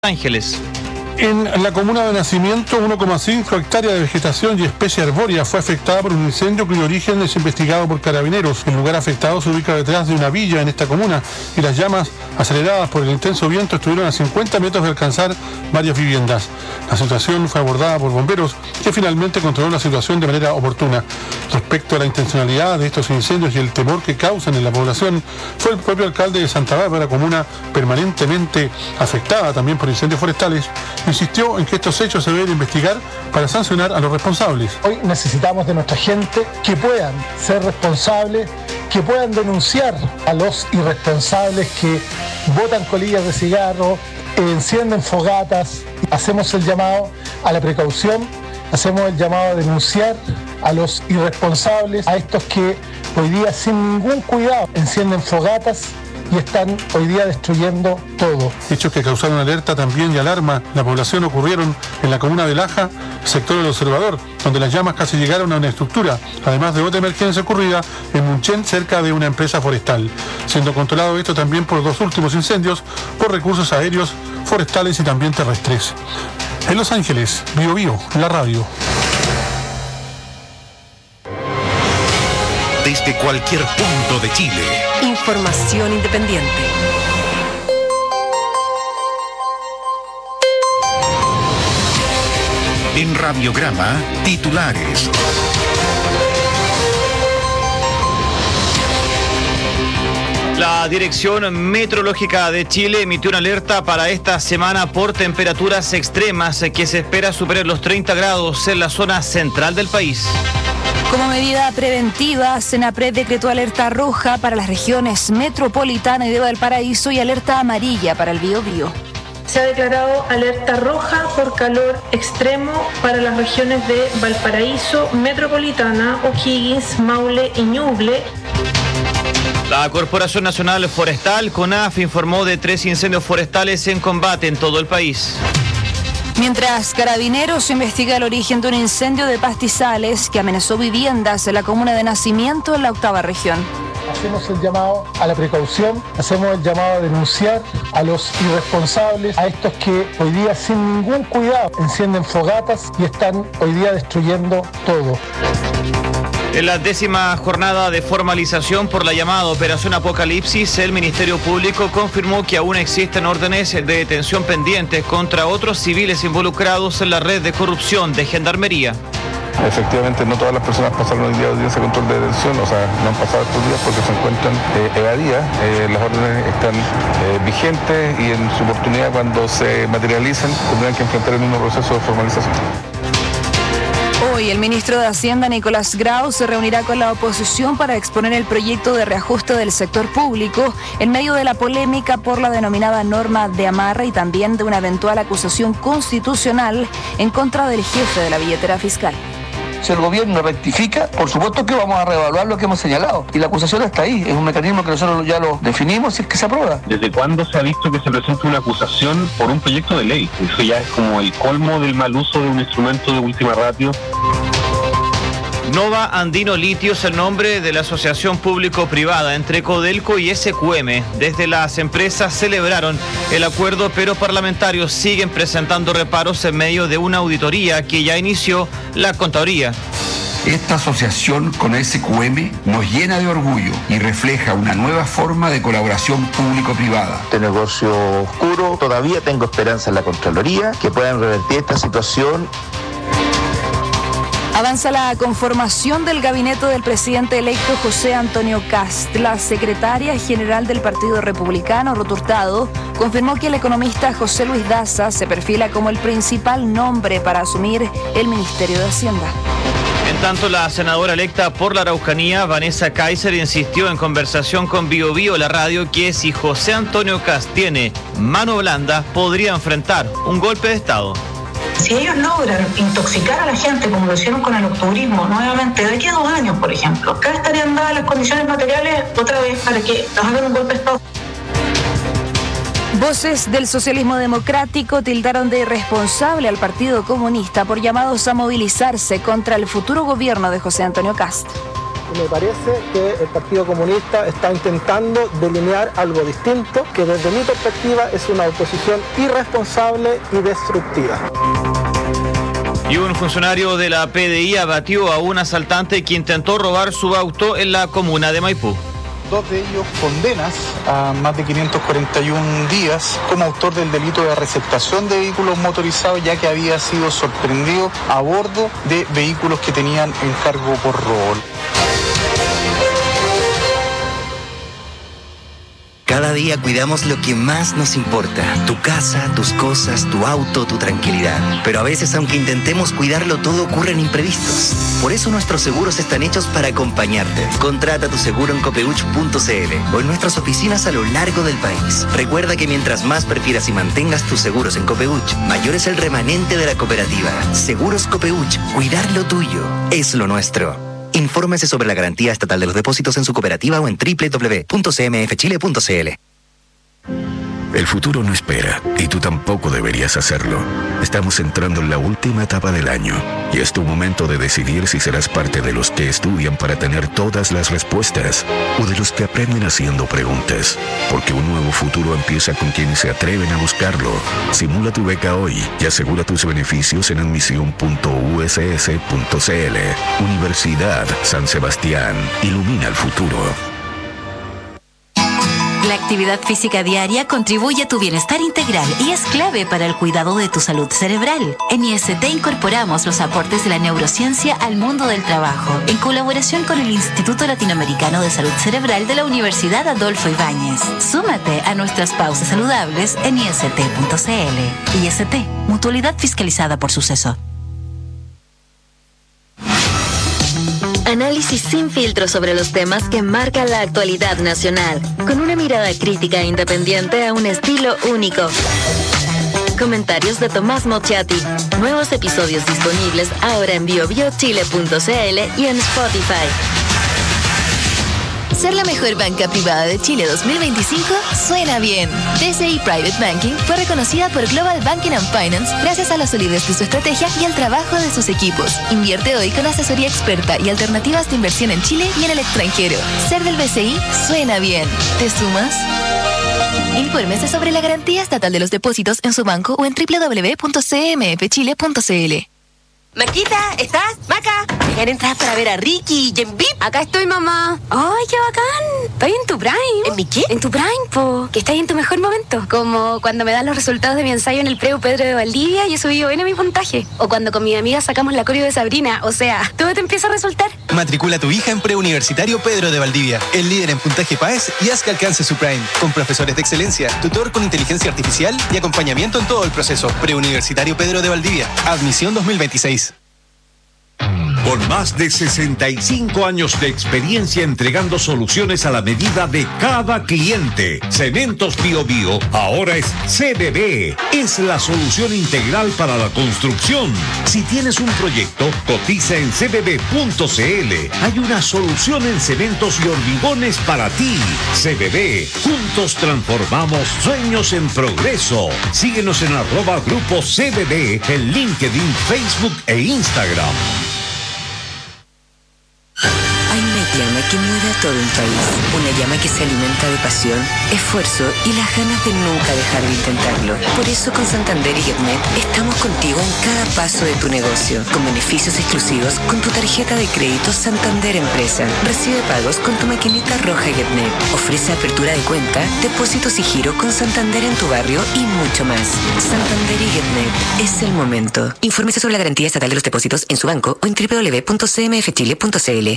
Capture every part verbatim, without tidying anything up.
Ángeles. En la comuna de Nacimiento, uno coma cinco hectáreas de vegetación y especie arbórea fue afectada por un incendio cuyo origen es investigado por carabineros. El lugar afectado se ubica detrás de una villa en esta comuna y las llamas, aceleradas por el intenso viento, estuvieron a cincuenta metros de alcanzar varias viviendas. La situación fue abordada por bomberos, que finalmente controló la situación de manera oportuna. Respecto a la intencionalidad de estos incendios y el temor que causan en la población, fue el propio alcalde de Santa Bárbara, comuna permanentemente afectada también por incendios forestales, insistió en que estos hechos se deben investigar para sancionar a los responsables. Hoy necesitamos de nuestra gente que puedan ser responsables, que puedan denunciar a los irresponsables que botan colillas de cigarro, encienden fogatas. Hacemos el llamado a la precaución, hacemos el llamado a denunciar a los irresponsables, a estos que hoy día sin ningún cuidado encienden fogatas y están hoy día destruyendo todo. Hechos que causaron alerta también y alarma la población ocurrieron en la comuna de Laja, sector del Observador, donde las llamas casi llegaron a una estructura, además de otra emergencia ocurrida en Munchen, cerca de una empresa forestal, siendo controlado esto también por los dos últimos incendios por recursos aéreos, forestales y también terrestres. En Los Ángeles, Bio Bio, la radio. Desde cualquier punto de Chile. Información independiente. En Radiograma, titulares. La Dirección Meteorológica de Chile emitió una alerta para esta semana por temperaturas extremas que se espera superar los treinta grados en la zona central del país. Como medida preventiva, Senapred decretó alerta roja para las regiones metropolitana y de Valparaíso y alerta amarilla para el Biobío. Se ha declarado alerta roja por calor extremo para las regiones de Valparaíso, Metropolitana, O'Higgins, Maule y Ñuble. La Corporación Nacional Forestal, CONAF, informó de tres incendios forestales en combate en todo el país. Mientras Carabineros investiga el origen de un incendio de pastizales que amenazó viviendas en la comuna de Nacimiento, en la octava región. Hacemos el llamado a la precaución, hacemos el llamado a denunciar a los irresponsables, a estos que hoy día sin ningún cuidado encienden fogatas y están hoy día destruyendo todo. En la décima jornada de formalización por la llamada Operación Apocalipsis, el Ministerio Público confirmó que aún existen órdenes de detención pendientes contra otros civiles involucrados en la red de corrupción de Gendarmería. Efectivamente, no todas las personas pasaron el día de audiencia de control de detención, o sea, no han pasado estos días porque se encuentran eh, evadidas. Eh, las órdenes están eh, vigentes y en su oportunidad, cuando se materialicen, tendrán que enfrentar el mismo proceso de formalización. Hoy el ministro de Hacienda, Nicolás Grau, se reunirá con la oposición para exponer el proyecto de reajuste del sector público en medio de la polémica por la denominada norma de amarre y también de una eventual acusación constitucional en contra del jefe de la billetera fiscal. Si el gobierno rectifica, por supuesto que vamos a reevaluar lo que hemos señalado. Y la acusación está ahí, es un mecanismo que nosotros ya lo definimos y es que se aprueba. ¿Desde cuándo se ha visto que se presenta una acusación por un proyecto de ley? Eso ya es como el colmo del mal uso de un instrumento de última ratio. Nova Andino Litio es el nombre de la asociación público-privada entre Codelco y S Q M. Desde las empresas celebraron el acuerdo, pero parlamentarios siguen presentando reparos en medio de una auditoría que ya inició la Contraloría. Esta asociación con S Q M nos llena de orgullo y refleja una nueva forma de colaboración público-privada. Este negocio oscuro, todavía tengo esperanza en la Contraloría que puedan revertir esta situación. Avanza la conformación del gabinete del presidente electo José Antonio Kast. La secretaria general del Partido Republicano, Ruth Hurtado, confirmó que el economista José Luis Daza se perfila como el principal nombre para asumir el Ministerio de Hacienda. En tanto, la senadora electa por la Araucanía, Vanessa Kaiser, insistió en conversación con Bio Bio, la radio, que si José Antonio Kast tiene mano blanda, podría enfrentar un golpe de Estado. Si ellos logran intoxicar a la gente, como lo hicieron con el octubrismo, nuevamente, de aquí a dos años, por ejemplo, acá estarían dadas las condiciones materiales otra vez para que nos hagan un golpe de Estado. Voces del socialismo democrático tildaron de irresponsable al Partido Comunista por llamados a movilizarse contra el futuro gobierno de José Antonio Kast. Y me parece que el Partido Comunista está intentando delinear algo distinto, que desde mi perspectiva es una oposición irresponsable y destructiva. Y un funcionario de la P D I abatió a un asaltante que intentó robar su auto en la comuna de Maipú. Dos de ellos condenas a más de quinientos cuarenta y uno días como autor del delito de receptación de vehículos motorizados, ya que había sido sorprendido a bordo de vehículos que tenían encargo por robo. Cada día cuidamos lo que más nos importa, tu casa, tus cosas, tu auto, tu tranquilidad. Pero a veces, aunque intentemos cuidarlo todo, ocurren imprevistos. Por eso nuestros seguros están hechos para acompañarte. Contrata tu seguro en copeuch punto c l o en nuestras oficinas a lo largo del país. Recuerda que mientras más prefieras y mantengas tus seguros en Copeuch, mayor es el remanente de la cooperativa. Seguros Copeuch, cuidar lo tuyo es lo nuestro. Infórmese sobre la garantía estatal de los depósitos en su cooperativa o en doble u doble u doble u punto c m f chile punto c l. El futuro no espera, y tú tampoco deberías hacerlo. Estamos entrando en la última etapa del año, y es tu momento de decidir si serás parte de los que estudian para tener todas las respuestas, o de los que aprenden haciendo preguntas. Porque un nuevo futuro empieza con quienes se atreven a buscarlo. Simula tu beca hoy y asegura tus beneficios en admisión punto u s s punto c l. Universidad San Sebastián. Ilumina el futuro. La actividad física diaria contribuye a tu bienestar integral y es clave para el cuidado de tu salud cerebral. En I S T incorporamos los aportes de la neurociencia al mundo del trabajo, en colaboración con el Instituto Latinoamericano de Salud Cerebral de la Universidad Adolfo Ibáñez. Súmate a nuestras pausas saludables en i s t punto c l. I S T, mutualidad fiscalizada por Suceso. Análisis sin filtro sobre los temas que marcan la actualidad nacional, con una mirada crítica e independiente a un estilo único. Comentarios de Tomás Mochiati. Nuevos episodios disponibles ahora en bio bio chile punto c l y en Spotify. Ser la mejor banca privada de Chile dos mil veinticinco suena bien. D C I Private Banking fue reconocida por Global Banking and Finance gracias a la solidez de su estrategia y al trabajo de sus equipos. Invierte hoy con asesoría experta y alternativas de inversión en Chile y en el extranjero. Ser del B C I suena bien. ¿Te sumas? Infórmese sobre la garantía estatal de los depósitos en su banco o en doble u doble u doble u punto c m f chile punto c l. Maquita, ¿estás? Maca, llegar entradas para ver a Ricky y en V I P. Acá estoy, mamá. ¡Ay, qué bacán! Estoy en tu prime. ¿En mi qué? En tu prime, po. Que estás en tu mejor momento. Como cuando me dan los resultados de mi ensayo en el Preu Pedro de Valdivia y he subido bien en mi puntaje. O cuando con mi amiga sacamos la coreo de Sabrina. O sea, todo te empieza a resultar. Matricula a tu hija en Preuniversitario Pedro de Valdivia, el líder en puntaje P A E S, y haz que alcance su prime. Con profesores de excelencia, tutor con inteligencia artificial y acompañamiento en todo el proceso. Preuniversitario Pedro de Valdivia. Admisión dos mil veintiséis. Con más de sesenta y cinco años de experiencia entregando soluciones a la medida de cada cliente, Cementos Bio Bio ahora es C B B. Es la solución integral para la construcción. Si tienes un proyecto, cotiza en c b b punto c l. Hay una solución en cementos y hormigones para ti. C B B. Juntos transformamos sueños en progreso. Síguenos en arroba grupo C B B en LinkedIn, Facebook e Instagram. Hay una llama que mueve a todo un país, una llama que se alimenta de pasión, esfuerzo y las ganas de nunca dejar de intentarlo. Por eso con Santander y GetNet estamos contigo en cada paso de tu negocio, con beneficios exclusivos con tu tarjeta de crédito Santander Empresa. Recibe pagos con tu maquinita roja GetNet. Ofrece apertura de cuenta, depósitos y giro con Santander en tu barrio y mucho más. Santander y GetNet, es el momento. Infórmese sobre la garantía estatal de los depósitos en su banco o en doble u doble u doble u punto c m f chile punto c l.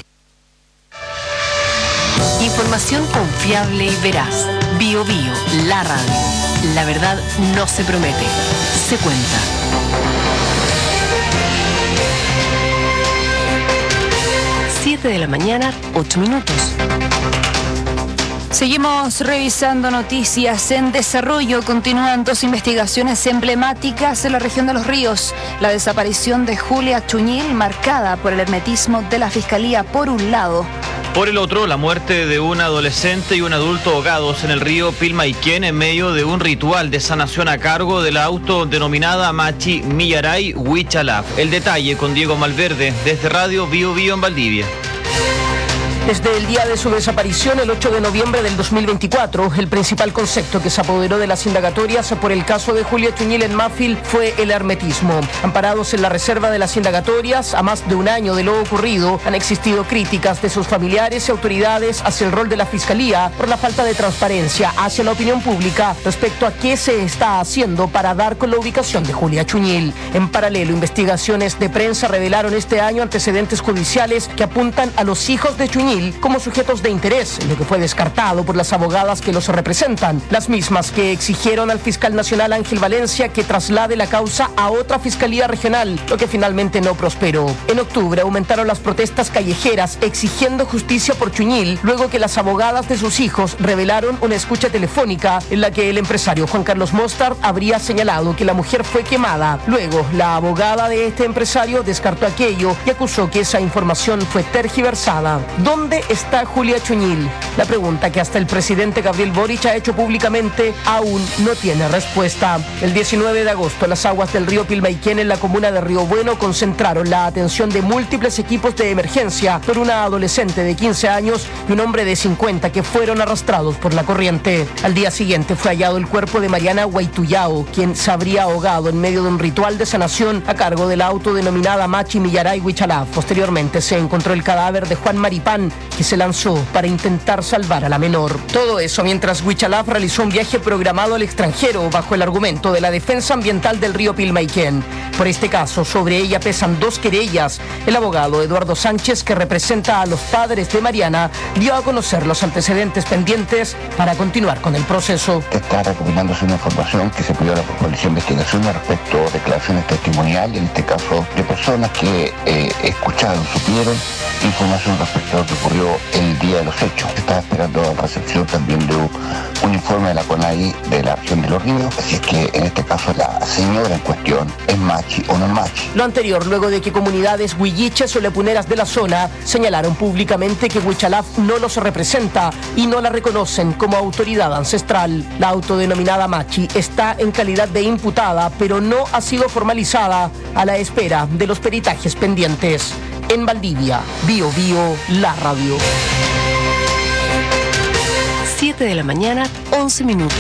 Información confiable y veraz. Bio Bio, la radio. La verdad no se promete, se cuenta. siete de la mañana, ocho minutos. Seguimos revisando noticias en desarrollo. Continúan dos investigaciones emblemáticas en la región de Los Ríos. La desaparición de Julia Chuñil, marcada por el hermetismo de la Fiscalía por un lado. Por el otro, la muerte de un adolescente y un adulto ahogados en el río Pilmaiquén en medio de un ritual de sanación a cargo de la autodenominada Machi Millaray Huichalaf. El detalle con Diego Malverde desde Radio Bio Bio en Valdivia. Desde el día de su desaparición, el ocho de noviembre del dos mil veinticuatro, el principal concepto que se apoderó de las indagatorias por el caso de Julia Chuñil en Mafil fue el hermetismo. Amparados en la reserva de las indagatorias, a más de un año de lo ocurrido, han existido críticas de sus familiares y autoridades hacia el rol de la Fiscalía por la falta de transparencia hacia la opinión pública respecto a qué se está haciendo para dar con la ubicación de Julia Chuñil. En paralelo, investigaciones de prensa revelaron este año antecedentes judiciales que apuntan a los hijos de Chuñil como sujetos de interés, lo que fue descartado por las abogadas que los representan, las mismas que exigieron al fiscal nacional Ángel Valencia que traslade la causa a otra fiscalía regional, lo que finalmente no prosperó. En octubre aumentaron las protestas callejeras exigiendo justicia por Chuñil, luego que las abogadas de sus hijos revelaron una escucha telefónica en la que el empresario Juan Carlos Mostard habría señalado que la mujer fue quemada. Luego, la abogada de este empresario descartó aquello y acusó que esa información fue tergiversada. ¿Dónde está Julia Chuñil? La pregunta que hasta el presidente Gabriel Boric ha hecho públicamente aún no tiene respuesta. El diecinueve de agosto, las aguas del río Pilmaiquén en la comuna de Río Bueno concentraron la atención de múltiples equipos de emergencia por una adolescente de quince años y un hombre de cincuenta que fueron arrastrados por la corriente. Al día siguiente fue hallado el cuerpo de Mariana Guaituyao, quien se habría ahogado en medio de un ritual de sanación a cargo de la autodenominada Machi Millaray Huichalaf. Posteriormente se encontró el cadáver de Juan Maripán, que se lanzó para intentar salvar a la menor. Todo eso mientras Huichalaf realizó un viaje programado al extranjero bajo el argumento de la defensa ambiental del río Pilmaiquén. Por este caso, sobre ella pesan dos querellas. El abogado Eduardo Sánchez, que representa a los padres de Mariana, dio a conocer los antecedentes pendientes para continuar con el proceso. Está recopilándose una información que se pidió a la Policía de Investigación respecto a declaraciones testimoniales, en este caso de personas que eh, escucharon, supieron información respecto a lo que ocurrió el día de los hechos. Se está esperando la recepción también de un, un informe de la CONADI de la región de Los Ríos, así es que en este caso la señora en cuestión es machi o no es machi. Lo anterior luego de que comunidades huilliches o lepuneras de la zona señalaron públicamente que Huichalaf no los representa y no la reconocen como autoridad ancestral. La autodenominada machi está en calidad de imputada, pero no ha sido formalizada, a la espera de los peritajes pendientes. En Valdivia, Bio Bio, la radio. siete de la mañana, once minutos.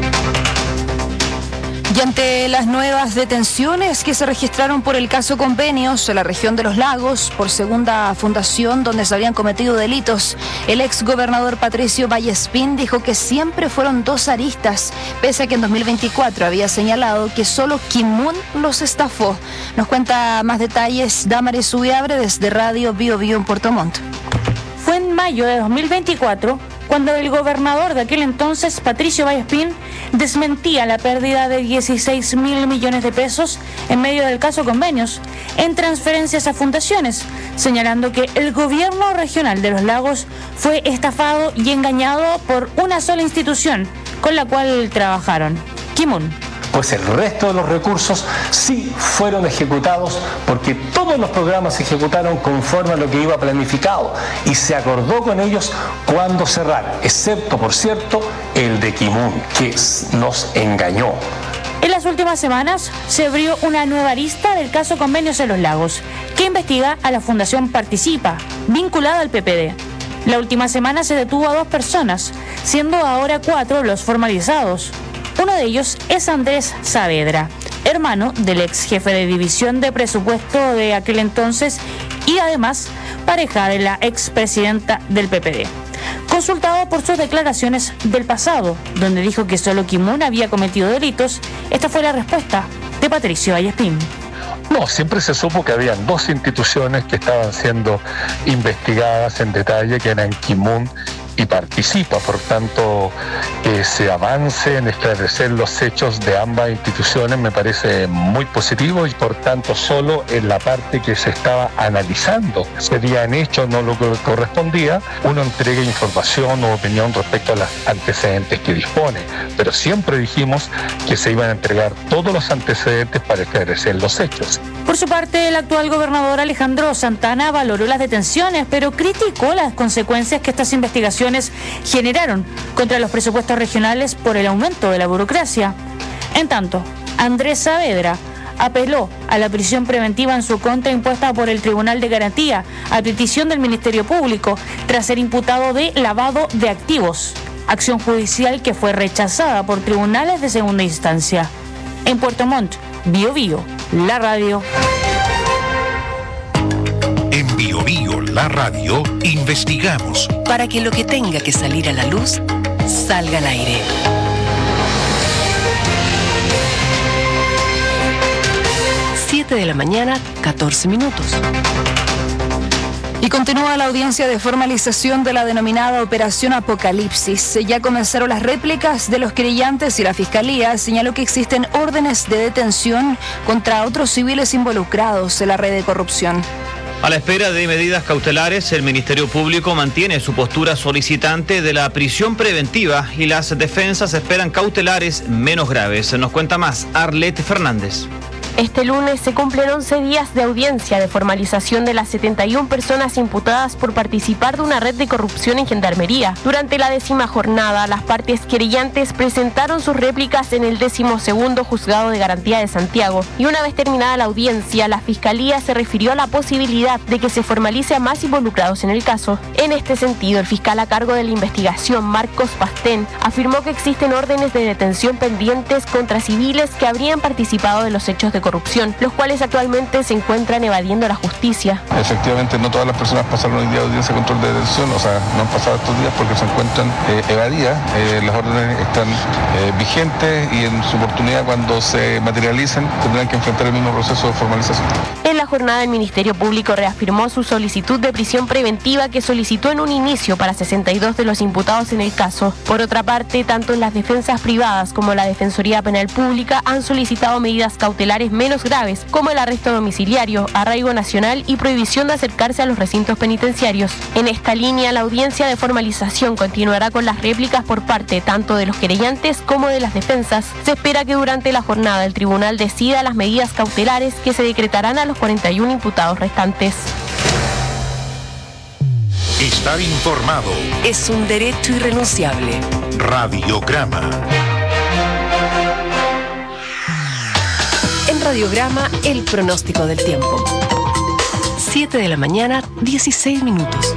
Y ante las nuevas detenciones que se registraron por el caso Convenios en la región de Los Lagos, por segunda fundación donde se habrían cometido delitos, el ex gobernador Patricio Vallespín dijo que siempre fueron dos aristas, pese a que en dos mil veinticuatro había señalado que solo Kim-Moon los estafó. Nos cuenta más detalles Damaris Ubiabre desde Radio Bio Bio en Puerto Montt. Fue en mayo de dos mil veinticuatro cuando el gobernador de aquel entonces, Patricio Vallespín, desmentía la pérdida de dieciséis mil millones de pesos en medio del caso Convenios en transferencias a fundaciones, señalando que el gobierno regional de Los Lagos fue estafado y engañado por una sola institución con la cual trabajaron, Kim-Moon. Pues el resto de los recursos sí fueron ejecutados porque todos los programas se ejecutaron conforme a lo que iba planificado y se acordó con ellos cuándo cerrar, excepto, por cierto, el de Kim-Moon, que nos engañó. En las últimas semanas se abrió una nueva arista del caso Convenios en Los Lagos, que investiga a la Fundación Participa, vinculada al P P D. La última semana se detuvo a dos personas, siendo ahora cuatro los formalizados. Uno de ellos es Andrés Saavedra, hermano del ex jefe de división de presupuesto de aquel entonces y además pareja de la expresidenta del P P D. Consultado por sus declaraciones del pasado, donde dijo que solo Kim-Moon había cometido delitos, esta fue la respuesta de Patricio Vallespín. No, siempre se supo que habían dos instituciones que estaban siendo investigadas en detalle, que eran Kim-Moon y Participa. Por tanto, que se avance en esclarecer los hechos de ambas instituciones me parece muy positivo y por tanto solo en la parte que se estaba analizando se habían hecho no lo que correspondía, uno entrega información o opinión respecto a los antecedentes que dispone, pero siempre dijimos que se iban a entregar todos los antecedentes para esclarecer los hechos. Por su parte, el actual gobernador Alejandro Santana valoró las detenciones, pero criticó las consecuencias que estas investigaciones generaron contra los presupuestos regionales por el aumento de la burocracia. En tanto, Andrés Saavedra apeló a la prisión preventiva en su contra impuesta por el Tribunal de Garantía a petición del Ministerio Público tras ser imputado de lavado de activos, acción judicial que fue rechazada por tribunales de segunda instancia. En Puerto Montt, Bio Bio, la radio. En Bio Bio, la radio, investigamos para que lo que tenga que salir a la luz salga al aire. siete de la mañana, catorce minutos. Y continúa la audiencia de formalización de la denominada Operación Apocalipsis. Ya comenzaron las réplicas de los querellantes y la Fiscalía señaló que existen órdenes de detención contra otros civiles involucrados en la red de corrupción. A la espera de medidas cautelares, el Ministerio Público mantiene su postura solicitante de la prisión preventiva y las defensas esperan cautelares menos graves. Nos cuenta más Arlette Fernández. Este lunes se cumplen once días de audiencia de formalización de las setenta y una personas imputadas por participar de una red de corrupción en Gendarmería. Durante la décima jornada, las partes querellantes presentaron sus réplicas en el décimo segundo Juzgado de Garantía de Santiago y una vez terminada la audiencia, la Fiscalía se refirió a la posibilidad de que se formalice a más involucrados en el caso. En este sentido, el fiscal a cargo de la investigación, Marcos Pastén, afirmó que existen órdenes de detención pendientes contra civiles que habrían participado de los hechos de corrupción, los cuales actualmente se encuentran evadiendo la justicia. Efectivamente, no todas las personas pasaron hoy día de audiencia de control de detención, o sea, no han pasado estos días porque se encuentran eh, evadidas. Eh, las órdenes están eh, vigentes y en su oportunidad, cuando se materialicen, tendrán que enfrentar el mismo proceso de formalización. En la jornada, el Ministerio Público reafirmó su solicitud de prisión preventiva que solicitó en un inicio para sesenta y dos de los imputados en el caso. Por otra parte, tanto las defensas privadas como la Defensoría Penal Pública han solicitado medidas cautelares menos graves, como el arresto domiciliario, arraigo nacional y prohibición de acercarse a los recintos penitenciarios. En esta línea, la audiencia de formalización continuará con las réplicas por parte tanto de los querellantes como de las defensas. Se espera que durante la jornada el tribunal decida las medidas cautelares que se decretarán a los cuarenta y uno imputados restantes. Estar informado es un derecho irrenunciable. Radiograma. En Radiograma, el pronóstico del tiempo. siete de la mañana, dieciséis minutos.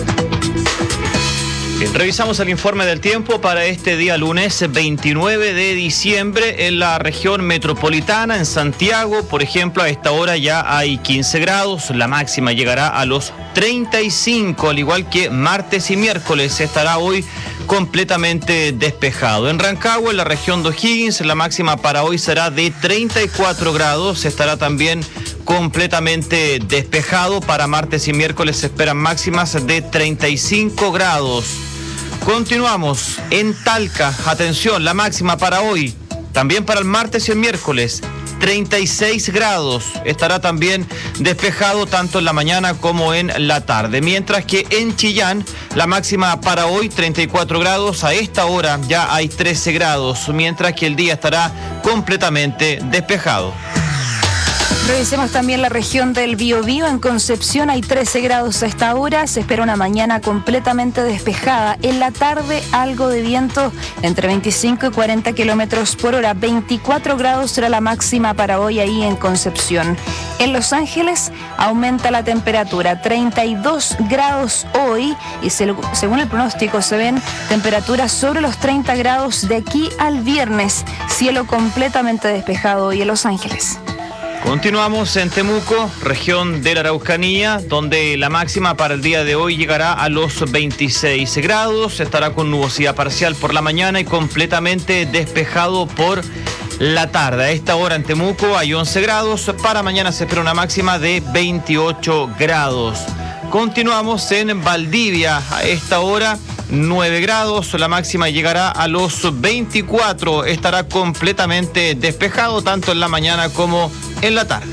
Bien, revisamos el informe del tiempo para este día lunes veintinueve de diciembre en la región metropolitana, en Santiago, por ejemplo, a esta hora ya hay quince grados, la máxima llegará a los treinta y cinco, al igual que martes y miércoles estará hoy completamente despejado. En Rancagua, en la región de O'Higgins, la máxima para hoy será de treinta y cuatro grados, estará también completamente despejado. Para martes y miércoles se esperan máximas de treinta y cinco grados. Continuamos en Talca, atención, la máxima para hoy, también para el martes y el miércoles, treinta y seis grados, estará también despejado tanto en la mañana como en la tarde, mientras que en Chillán la máxima para hoy treinta y cuatro grados, a esta hora ya hay trece grados, mientras que el día estará completamente despejado. Revisemos también la región del Biobío. En Concepción hay trece grados a esta hora. Se espera una mañana completamente despejada. En la tarde algo de viento entre veinticinco y cuarenta kilómetros por hora. veinticuatro grados será la máxima para hoy ahí en Concepción. En Los Ángeles aumenta la temperatura. treinta y dos grados hoy y se, según el pronóstico se ven temperaturas sobre los treinta grados de aquí al viernes. Cielo completamente despejado hoy en Los Ángeles. Continuamos en Temuco, región de la Araucanía, donde la máxima para el día de hoy llegará a los veintiséis grados, estará con nubosidad parcial por la mañana y completamente despejado por la tarde. A esta hora en Temuco hay once grados, para mañana se espera una máxima de veintiocho grados. Continuamos en Valdivia, a esta hora nueve grados, la máxima llegará a los veinticuatro, estará completamente despejado tanto en la mañana como en la tarde.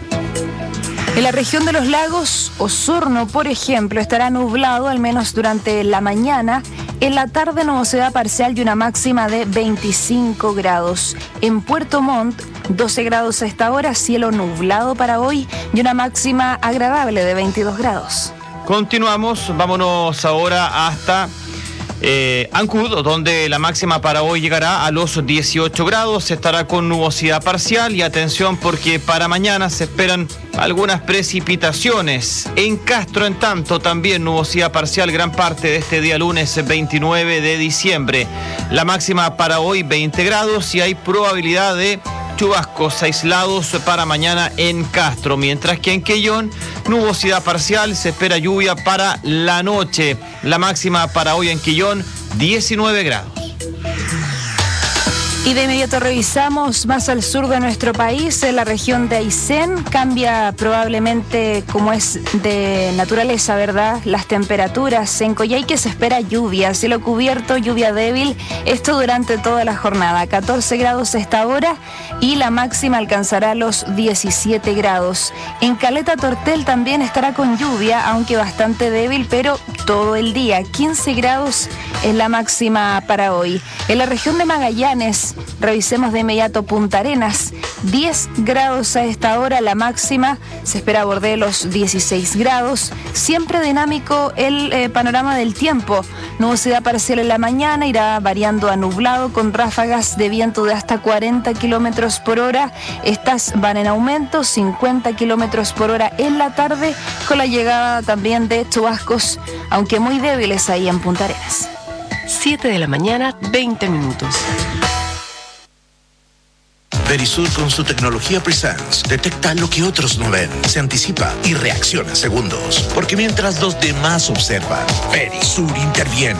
En la región de los lagos, Osorno, por ejemplo, estará nublado al menos durante la mañana. En la tarde nubosidad parcial y una máxima de veinticinco grados. En Puerto Montt, doce grados a esta hora, cielo nublado para hoy y una máxima agradable de veintidós grados. Continuamos, vámonos ahora hasta eh, Ancud, donde la máxima para hoy llegará a los dieciocho grados, estará con nubosidad parcial y atención porque para mañana se esperan algunas precipitaciones. En Castro, en tanto, también nubosidad parcial gran parte de este día lunes veintinueve de diciembre. La máxima para hoy veinte grados y hay probabilidad de chubascos aislados para mañana en Castro, mientras que en Quellón, nubosidad parcial, se espera lluvia para la noche. La máxima para hoy en Quellón, diecinueve grados. Y de inmediato revisamos más al sur de nuestro país, en la región de Aysén. Cambia probablemente, como es de naturaleza, ¿verdad?, las temperaturas. En Coyhaique se espera lluvia, cielo cubierto, lluvia débil, esto durante toda la jornada. catorce grados a esta hora y la máxima alcanzará los diecisiete grados. En Caleta Tortel también estará con lluvia, aunque bastante débil, pero todo el día. quince grados es la máxima para hoy. En la región de Magallanes, revisemos de inmediato Punta Arenas, diez grados a esta hora, la máxima se espera borde los dieciséis grados. Siempre dinámico el eh, panorama del tiempo, nubosidad parcial en la mañana, irá variando a nublado con ráfagas de viento de hasta cuarenta kilómetros por hora. Estas van en aumento, cincuenta kilómetros por hora en la tarde, con la llegada también de chubascos, aunque muy débiles ahí en Punta Arenas. siete de la mañana, veinte minutos. Verisur, con su tecnología Presence, detecta lo que otros no ven, se anticipa y reacciona segundos. Porque mientras los demás observan, Verisur interviene.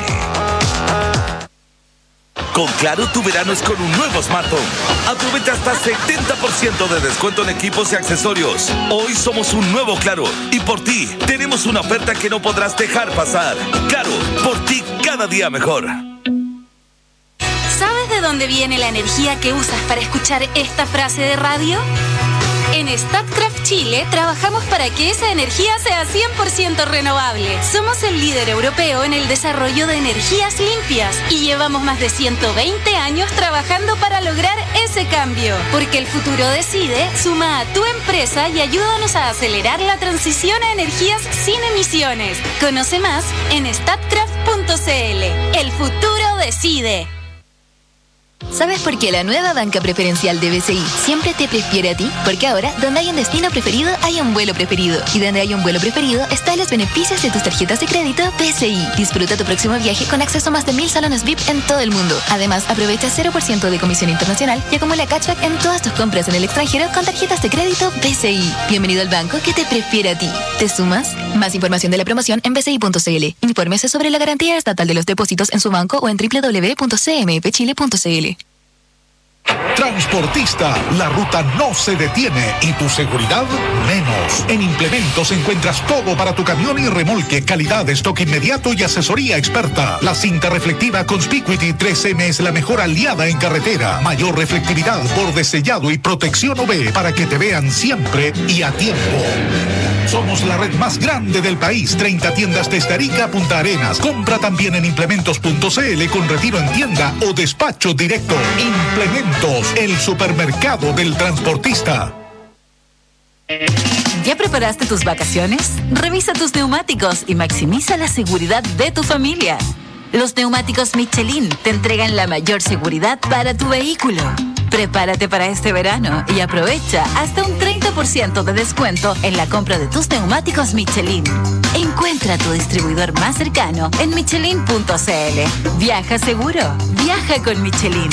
Con Claro, tu verano es con un nuevo smartphone. Aprovecha hasta setenta por ciento de descuento en equipos y accesorios. Hoy somos un nuevo Claro y por ti tenemos una oferta que no podrás dejar pasar. Claro, por ti cada día mejor. ¿Sabes de dónde viene la energía que usas para escuchar esta frase de radio? En Statkraft Chile trabajamos para que esa energía sea cien por ciento renovable. Somos el líder europeo en el desarrollo de energías limpias y llevamos más de ciento veinte años trabajando para lograr ese cambio. Porque el futuro decide, suma a tu empresa y ayúdanos a acelerar la transición a energías sin emisiones. Conoce más en statkraft punto c l. El futuro decide. ¿Sabes por qué la nueva banca preferencial de B C I siempre te prefiere a ti? Porque ahora, donde hay un destino preferido, hay un vuelo preferido. Y donde hay un vuelo preferido, están los beneficios de tus tarjetas de crédito B C I. Disfruta tu próximo viaje con acceso a más de mil salones V I P en todo el mundo. Además, aprovecha cero por ciento de comisión internacional y acumula cashback en todas tus compras en el extranjero con tarjetas de crédito B C I. Bienvenido al banco que te prefiere a ti. ¿Te sumas? Más información de la promoción en b c i punto c l. Infórmese sobre la garantía estatal de los depósitos en su banco o en w w w punto c m f chile punto c l. Transportista, la ruta no se detiene y tu seguridad menos. En Implementos encuentras todo para tu camión y remolque, calidad, stock inmediato y asesoría experta. La cinta reflectiva Conspicuity tres eme es la mejor aliada en carretera. Mayor reflectividad, borde sellado y protección U V para que te vean siempre y a tiempo. Somos la red más grande del país, treinta tiendas desde Arica a Punta Arenas. Compra también en implementos punto c l con retiro en tienda o despacho directo. Implementos, el supermercado del transportista. ¿Ya preparaste tus vacaciones? Revisa tus neumáticos y maximiza la seguridad de tu familia. Los neumáticos Michelin te entregan la mayor seguridad para tu vehículo. Prepárate para este verano y aprovecha hasta un treinta por ciento de descuento en la compra de tus neumáticos Michelin. Encuentra tu distribuidor más cercano en michelin punto c l. Viaja seguro, viaja con Michelin.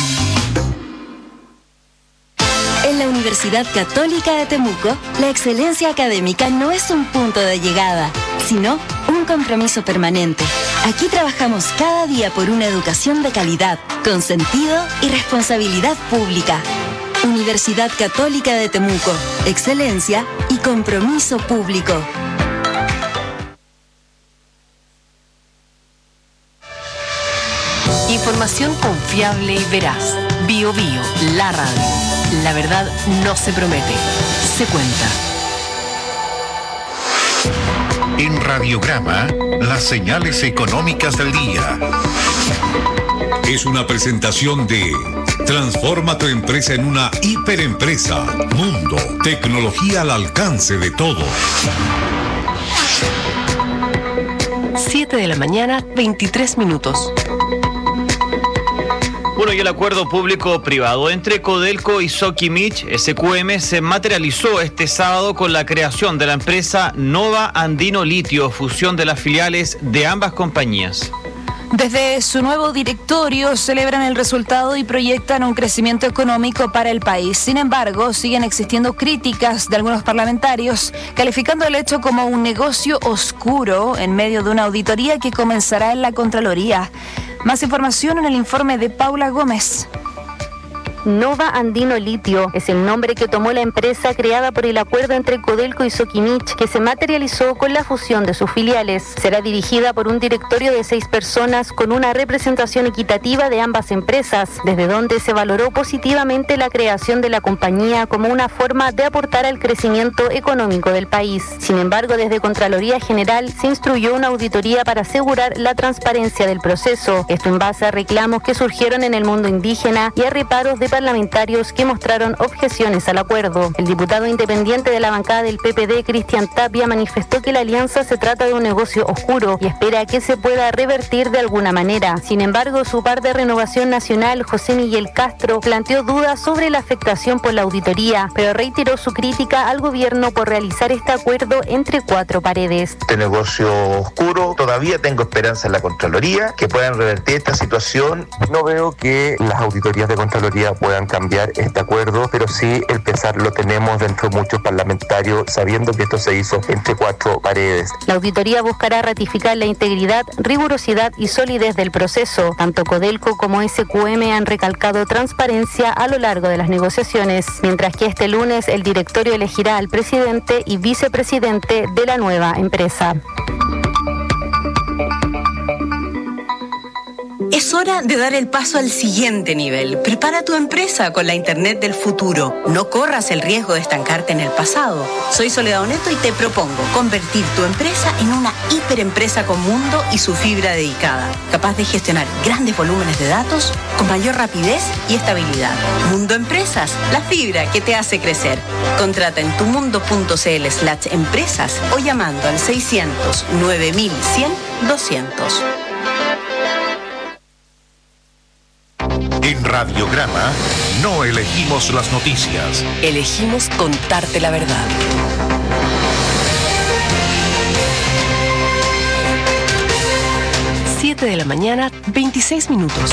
En la Universidad Católica de Temuco, la excelencia académica no es un punto de llegada, sino un compromiso permanente. Aquí trabajamos cada día por una educación de calidad, con sentido y responsabilidad pública. Universidad Católica de Temuco, excelencia y compromiso público. Información confiable y veraz. Bio Bio, la radio. La verdad no se promete, se cuenta. En Radiograma, las señales económicas del día. Es una presentación de Transforma tu empresa en una hiperempresa. Mundo, tecnología al alcance de todos. siete de la mañana, veintitrés minutos. Bueno, y el acuerdo público-privado entre Codelco y Sokimich S Q M se materializó este sábado con la creación de la empresa Nova Andino Litio, fusión de las filiales de ambas compañías. Desde su nuevo directorio celebran el resultado y proyectan un crecimiento económico para el país. Sin embargo, siguen existiendo críticas de algunos parlamentarios, calificando el hecho como un negocio oscuro en medio de una auditoría que comenzará en la Contraloría. Más información en el informe de Paula Gómez. Nova Andino Litio es el nombre que tomó la empresa creada por el acuerdo entre Codelco y Sokimich, que se materializó con la fusión de sus filiales. Será dirigida por un directorio de seis personas con una representación equitativa de ambas empresas, desde donde se valoró positivamente la creación de la compañía como una forma de aportar al crecimiento económico del país. Sin embargo, desde Contraloría General se instruyó una auditoría para asegurar la transparencia del proceso. Esto en base a reclamos que surgieron en el mundo indígena y a reparos de parlamentarios que mostraron objeciones al acuerdo. El diputado independiente de la bancada del P P D, Cristian Tapia, manifestó que la alianza se trata de un negocio oscuro y espera que se pueda revertir de alguna manera. Sin embargo, su par de Renovación Nacional, José Miguel Castro, planteó dudas sobre la afectación por la auditoría, pero reiteró su crítica al gobierno por realizar este acuerdo entre cuatro paredes. Este negocio oscuro, todavía tengo esperanza en la Contraloría, que puedan revertir esta situación. No veo que las auditorías de Contraloría puedan cambiar este acuerdo, pero sí el pesar lo tenemos dentro de muchos parlamentarios, sabiendo que esto se hizo entre cuatro paredes. La auditoría buscará ratificar la integridad, rigurosidad y solidez del proceso. Tanto Codelco como S Q M han recalcado transparencia a lo largo de las negociaciones, mientras que este lunes el directorio elegirá al presidente y vicepresidente de la nueva empresa. Es hora de dar el paso al siguiente nivel. Prepara tu empresa con la Internet del futuro. No corras el riesgo de estancarte en el pasado. Soy Soledad Oneto y te propongo convertir tu empresa en una hiperempresa con mundo y su fibra dedicada, capaz de gestionar grandes volúmenes de datos con mayor rapidez y estabilidad. Mundo Empresas, la fibra que te hace crecer. Contrata en tumundo.cl slash empresas o llamando al seiscientos nueve mil cien doscientos. En Radiograma no elegimos las noticias. Elegimos contarte la verdad. siete de la mañana, veintiséis minutos.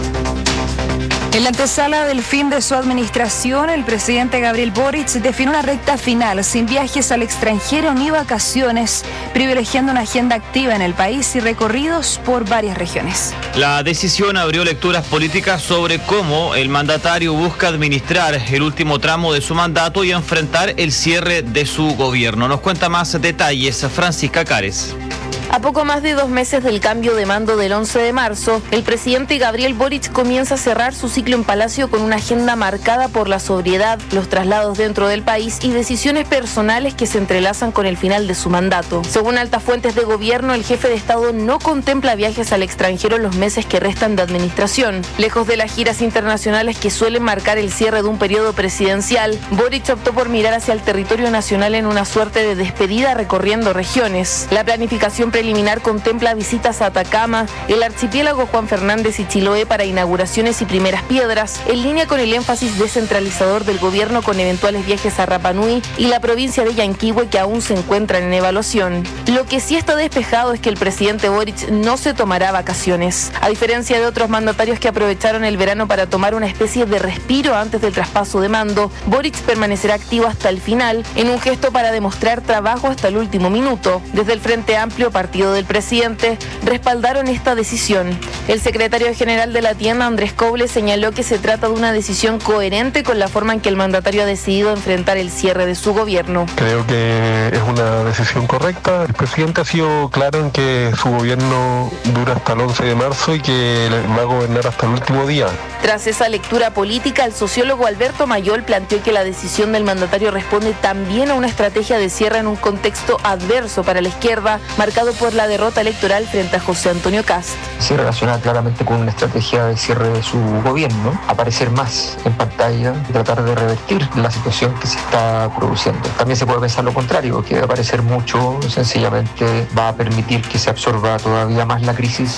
En la antesala del fin de su administración, el presidente Gabriel Boric definió una recta final sin viajes al extranjero ni vacaciones, privilegiando una agenda activa en el país y recorridos por varias regiones. La decisión abrió lecturas políticas sobre cómo el mandatario busca administrar el último tramo de su mandato y enfrentar el cierre de su gobierno. Nos cuenta más detalles Francisca Cares. A poco más de dos meses del cambio de mando del once de marzo, el presidente Gabriel Boric comienza a cerrar su ciclo en Palacio con una agenda marcada por la sobriedad, los traslados dentro del país y decisiones personales que se entrelazan con el final de su mandato. Según altas fuentes de gobierno, el jefe de Estado no contempla viajes al extranjero en los meses que restan de administración. Lejos de las giras internacionales que suelen marcar el cierre de un periodo presidencial, Boric optó por mirar hacia el territorio nacional en una suerte de despedida recorriendo regiones. La planificación preliminar contempla visitas a Atacama, el archipiélago Juan Fernández y Chiloé para inauguraciones y primeras piedras, en línea con el énfasis descentralizador del gobierno con eventuales viajes a Rapa Nui y la provincia de Yanquihue que aún se encuentran en evaluación. Lo que sí está despejado es que el presidente Boric no se tomará vacaciones. A diferencia de otros mandatarios que aprovecharon el verano para tomar una especie de respiro antes del traspaso de mando, Boric permanecerá activo hasta el final en un gesto para demostrar trabajo hasta el último minuto. Desde el Frente Amplio, partido del presidente, respaldaron esta decisión. El secretario general de la tienda, Andrés Coble, señaló que se trata de una decisión coherente con la forma en que el mandatario ha decidido enfrentar el cierre de su gobierno. Creo que es una decisión correcta. El presidente ha sido claro en que su gobierno dura hasta el once de marzo y que va a gobernar hasta el último día. Tras esa lectura política, el sociólogo Alberto Mayol planteó que la decisión del mandatario responde también a una estrategia de cierre en un contexto adverso para la izquierda, marcado por la derrota electoral frente a José Antonio Kast. Se relaciona claramente con una estrategia de cierre de su gobierno, aparecer más en pantalla y tratar de revertir la situación que se está produciendo. También se puede pensar lo contrario, que aparecer mucho sencillamente va a permitir que se absorba todavía más la crisis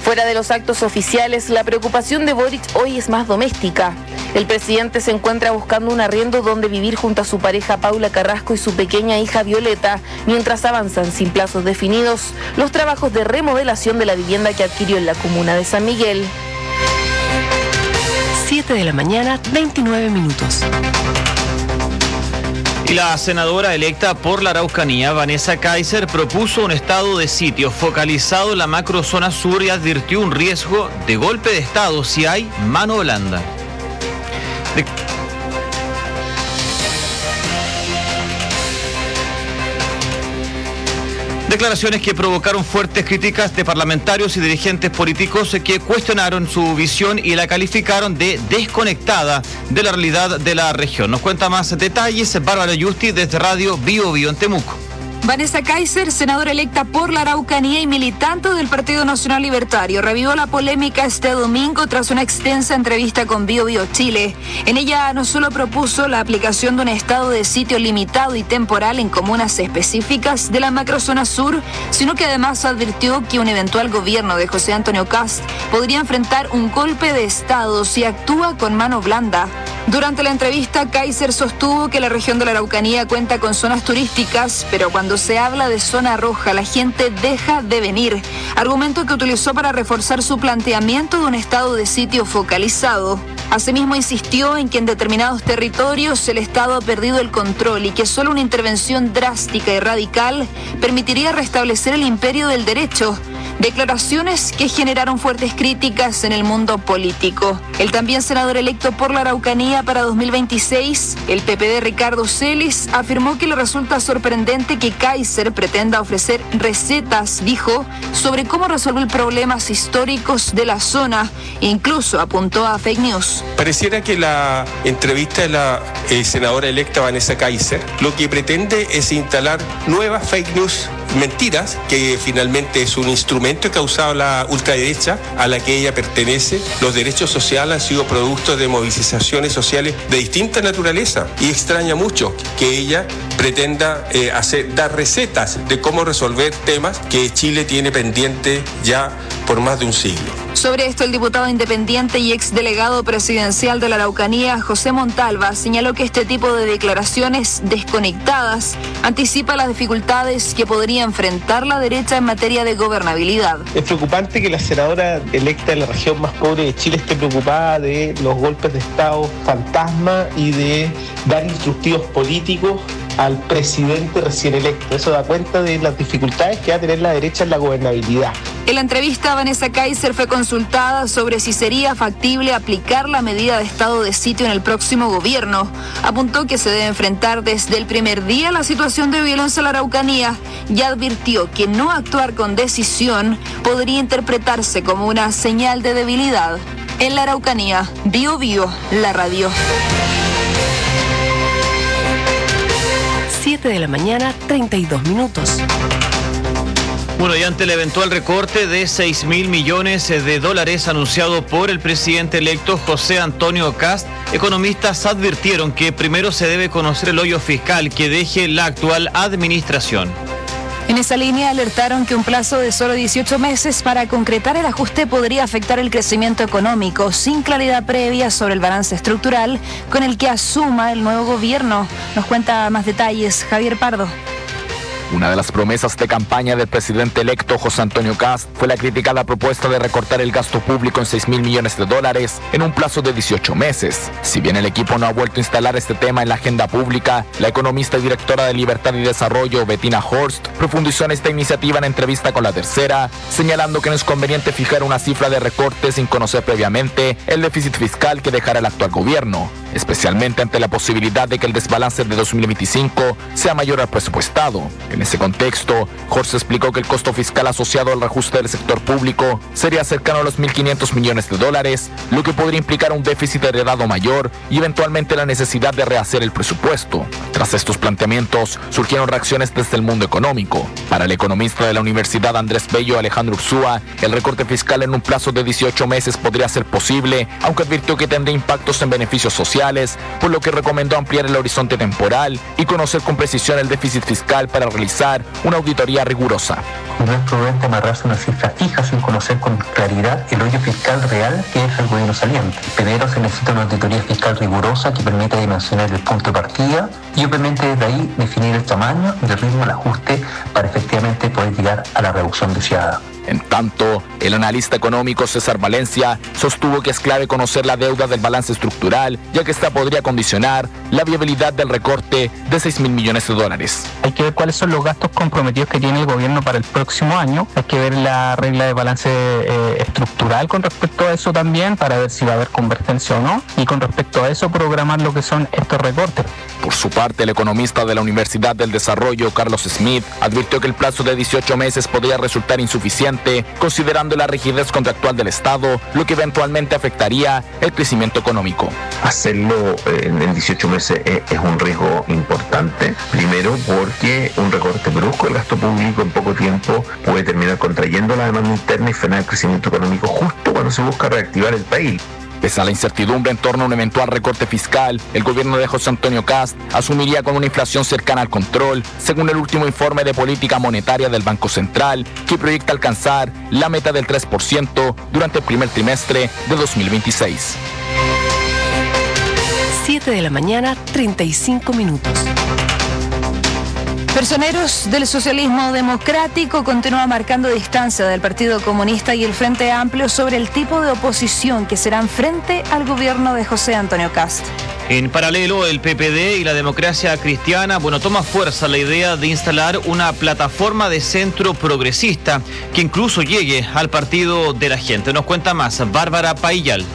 Fuera de los actos oficiales, la preocupación de Boric hoy es más doméstica. El presidente se encuentra buscando un arriendo donde vivir junto a su pareja Paula Carrasco y su pequeña hija Violeta, mientras avanzan sin plazos definidos los trabajos de remodelación de la vivienda que adquirió en la comuna de San Miguel. siete de la mañana, veintinueve minutos. Y la senadora electa por la Araucanía, Vanessa Kaiser, propuso un estado de sitio focalizado en la macrozona sur y advirtió un riesgo de golpe de estado si hay mano blanda. De... Declaraciones que provocaron fuertes críticas de parlamentarios y dirigentes políticos que cuestionaron su visión y la calificaron de desconectada de la realidad de la región. Nos cuenta más detalles Bárbara Yusti desde Radio Bio Bio en Temuco. Vanessa Kaiser, senadora electa por la Araucanía y militante del Partido Nacional Libertario, revivió la polémica este domingo tras una extensa entrevista con Bio Bio Chile. En ella no solo propuso la aplicación de un estado de sitio limitado y temporal en comunas específicas de la macrozona sur, sino que además advirtió que un eventual gobierno de José Antonio Kast podría enfrentar un golpe de estado si actúa con mano blanda. Durante la entrevista, Kaiser sostuvo que la región de la Araucanía cuenta con zonas turísticas, pero cuando se habla de zona roja, la gente deja de venir, argumento que utilizó para reforzar su planteamiento de un estado de sitio focalizado. Asimismo, insistió en que en determinados territorios el Estado ha perdido el control y que solo una intervención drástica y radical permitiría restablecer el imperio del derecho. Declaraciones que generaron fuertes críticas en el mundo político. El también senador electo por la Araucanía para dos mil veintiséis, el P P D Ricardo Celis, afirmó que le resulta sorprendente que Kaiser pretenda ofrecer recetas, dijo, sobre cómo resolver problemas históricos de la zona e incluso apuntó a fake news. Pareciera que la entrevista de la eh, senadora electa Vanessa Kaiser lo que pretende es instalar nuevas fake news, mentiras, que finalmente es un instrumento que ha usado la ultraderecha a la que ella pertenece. Los derechos sociales han sido producto de movilizaciones sociales de distinta naturaleza y extraña mucho que ella pretenda eh, hacer, dar recetas de cómo resolver temas que Chile tiene pendiente ya por más de un siglo. Sobre esto, el diputado independiente y exdelegado presidencial de la Araucanía, José Montalva, señaló que este tipo de declaraciones desconectadas anticipa las dificultades que podría enfrentar la derecha en materia de gobernabilidad. Es preocupante que la senadora electa de la región más pobre de Chile esté preocupada de los golpes de Estado fantasma y de dar instructivos políticos al presidente recién electo. Eso da cuenta de las dificultades que va a tener la derecha en la gobernabilidad. En la entrevista, Vanessa Kaiser fue consultada sobre si sería factible aplicar la medida de estado de sitio en el próximo gobierno. Apuntó que se debe enfrentar desde el primer día la situación de violencia en la Araucanía y advirtió que no actuar con decisión podría interpretarse como una señal de debilidad. En la Araucanía, Bio Bio, la radio. siete de la mañana, treinta y dos minutos. Bueno, y ante el eventual recorte de seis mil millones de dólares anunciado por el presidente electo José Antonio Kast, economistas advirtieron que primero se debe conocer el hoyo fiscal que deje la actual administración. En esa línea alertaron que un plazo de solo dieciocho meses para concretar el ajuste podría afectar el crecimiento económico sin claridad previa sobre el balance estructural con el que asuma el nuevo gobierno. Nos cuenta más detalles Javier Pardo. Una de las promesas de campaña del presidente electo José Antonio Kast fue la criticada propuesta de recortar el gasto público en seis mil millones de dólares en un plazo de dieciocho meses. Si bien el equipo no ha vuelto a instalar este tema en la agenda pública, la economista y directora de Libertad y Desarrollo, Bettina Horst, profundizó en esta iniciativa en entrevista con La Tercera, señalando que no es conveniente fijar una cifra de recorte sin conocer previamente el déficit fiscal que dejará el actual gobierno, especialmente ante la posibilidad de que el desbalance de dos mil veinticinco sea mayor al presupuestado. En ese contexto, Horst explicó que el costo fiscal asociado al reajuste del sector público sería cercano a los mil quinientos millones de dólares, lo que podría implicar un déficit heredado mayor y eventualmente la necesidad de rehacer el presupuesto. Tras estos planteamientos, surgieron reacciones desde el mundo económico. Para el economista de la Universidad Andrés Bello, Alejandro Ursúa, el recorte fiscal en un plazo de dieciocho meses podría ser posible, aunque advirtió que tendría impactos en beneficios sociales, por lo que recomendó ampliar el horizonte temporal y conocer con precisión el déficit fiscal para realizar realizar una auditoría rigurosa. No es prudente amarrarse una cifra fija sin conocer con claridad el hoyo fiscal real que es el gobierno saliente. Primero se necesita una auditoría fiscal rigurosa que permita dimensionar el punto de partida y obviamente desde ahí definir el tamaño y el ritmo del ajuste para efectivamente poder llegar a la reducción deseada. En tanto, el analista económico César Valencia sostuvo que es clave conocer la deuda del balance estructural, ya que esta podría condicionar la viabilidad del recorte de seis mil millones de dólares. Hay que ver cuáles son los gastos comprometidos que tiene el gobierno para el próximo año. Hay que ver la regla de balance eh, estructural con respecto a eso también, para ver si va a haber convergencia o no. Y con respecto a eso, programar lo que son estos recortes. Por su parte, el economista de la Universidad del Desarrollo, Carlos Smith, advirtió que el plazo de dieciocho meses podría resultar insuficiente, considerando la rigidez contractual del Estado, lo que eventualmente afectaría el crecimiento económico. Hacerlo en dieciocho meses es un riesgo importante, primero porque un recorte brusco del gasto público en poco tiempo puede terminar contrayendo la demanda interna y frenar el crecimiento económico justo cuando se busca reactivar el país. Pese a la incertidumbre en torno a un eventual recorte fiscal, el gobierno de José Antonio Kast asumiría con una inflación cercana al control, según el último informe de política monetaria del Banco Central, que proyecta alcanzar la meta del tres por ciento durante el primer trimestre de dos mil veintiséis. siete de la mañana, treinta y cinco minutos. Personeros del socialismo democrático continúan marcando distancia del Partido Comunista y el Frente Amplio sobre el tipo de oposición que serán frente al gobierno de José Antonio Kast. En paralelo, el P P D y la Democracia Cristiana, bueno, toma fuerza la idea de instalar una plataforma de centro progresista que incluso llegue al Partido de la Gente. Nos cuenta más Bárbara Paillal.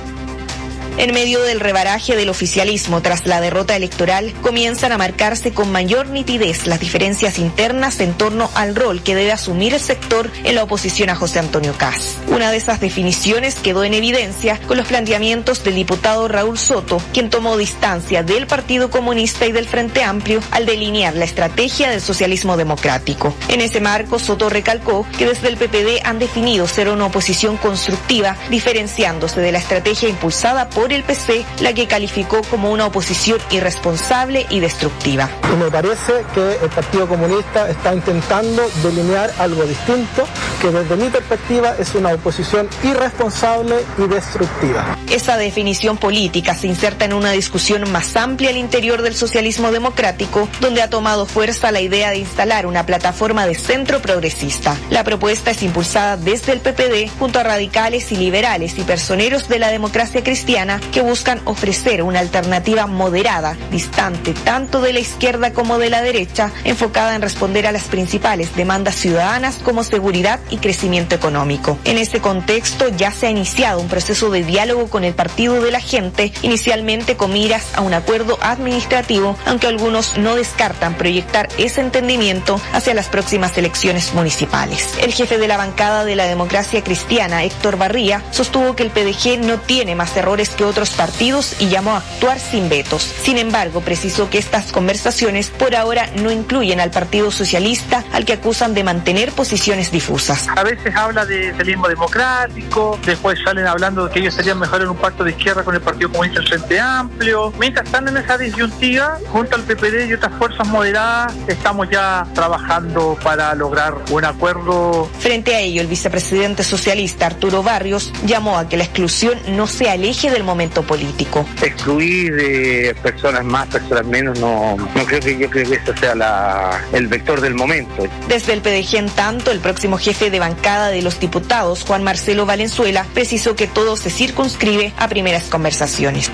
En medio del rebaraje del oficialismo tras la derrota electoral, comienzan a marcarse con mayor nitidez las diferencias internas en torno al rol que debe asumir el sector en la oposición a José Antonio Kast. Una de esas definiciones quedó en evidencia con los planteamientos del diputado Raúl Soto, quien tomó distancia del Partido Comunista y del Frente Amplio al delinear la estrategia del socialismo democrático. En ese marco, Soto recalcó que desde el P P D han definido ser una oposición constructiva, diferenciándose de la estrategia impulsada por el P C, la que calificó como una oposición irresponsable y destructiva. Y me parece que el Partido Comunista está intentando delinear algo distinto, que desde mi perspectiva es una oposición irresponsable y destructiva. Esa definición política se inserta en una discusión más amplia al interior del socialismo democrático, donde ha tomado fuerza la idea de instalar una plataforma de centro progresista. La propuesta es impulsada desde el P P D junto a radicales y liberales y personeros de la Democracia Cristiana, que buscan ofrecer una alternativa moderada, distante tanto de la izquierda como de la derecha, enfocada en responder a las principales demandas ciudadanas como seguridad y crecimiento económico. En este contexto ya se ha iniciado un proceso de diálogo con el Partido de la Gente, inicialmente con miras a un acuerdo administrativo, aunque algunos no descartan proyectar ese entendimiento hacia las próximas elecciones municipales. El jefe de la bancada de la Democracia Cristiana, Héctor Barría, sostuvo que el P D G no tiene más errores que otros partidos y llamó a actuar sin vetos. Sin embargo, precisó que estas conversaciones por ahora no incluyen al Partido Socialista, al que acusan de mantener posiciones difusas. A veces habla de socialismo democrático, después salen hablando de que ellos serían mejor en un pacto de izquierda con el Partido Comunista y el Frente Amplio. Mientras están en esa disyuntiva, junto al P P D y otras fuerzas moderadas, estamos ya trabajando para lograr un acuerdo. Frente a ello, el vicepresidente socialista Arturo Barrios llamó a que la exclusión no sea el eje del momento político. Excluir de personas más, personas menos, no, no creo que yo creo que eso sea la, el vector del momento. Desde el P D G, en tanto, el próximo jefe de bancada de los diputados, Juan Marcelo Valenzuela, precisó que todo se circunscribe a primeras conversaciones.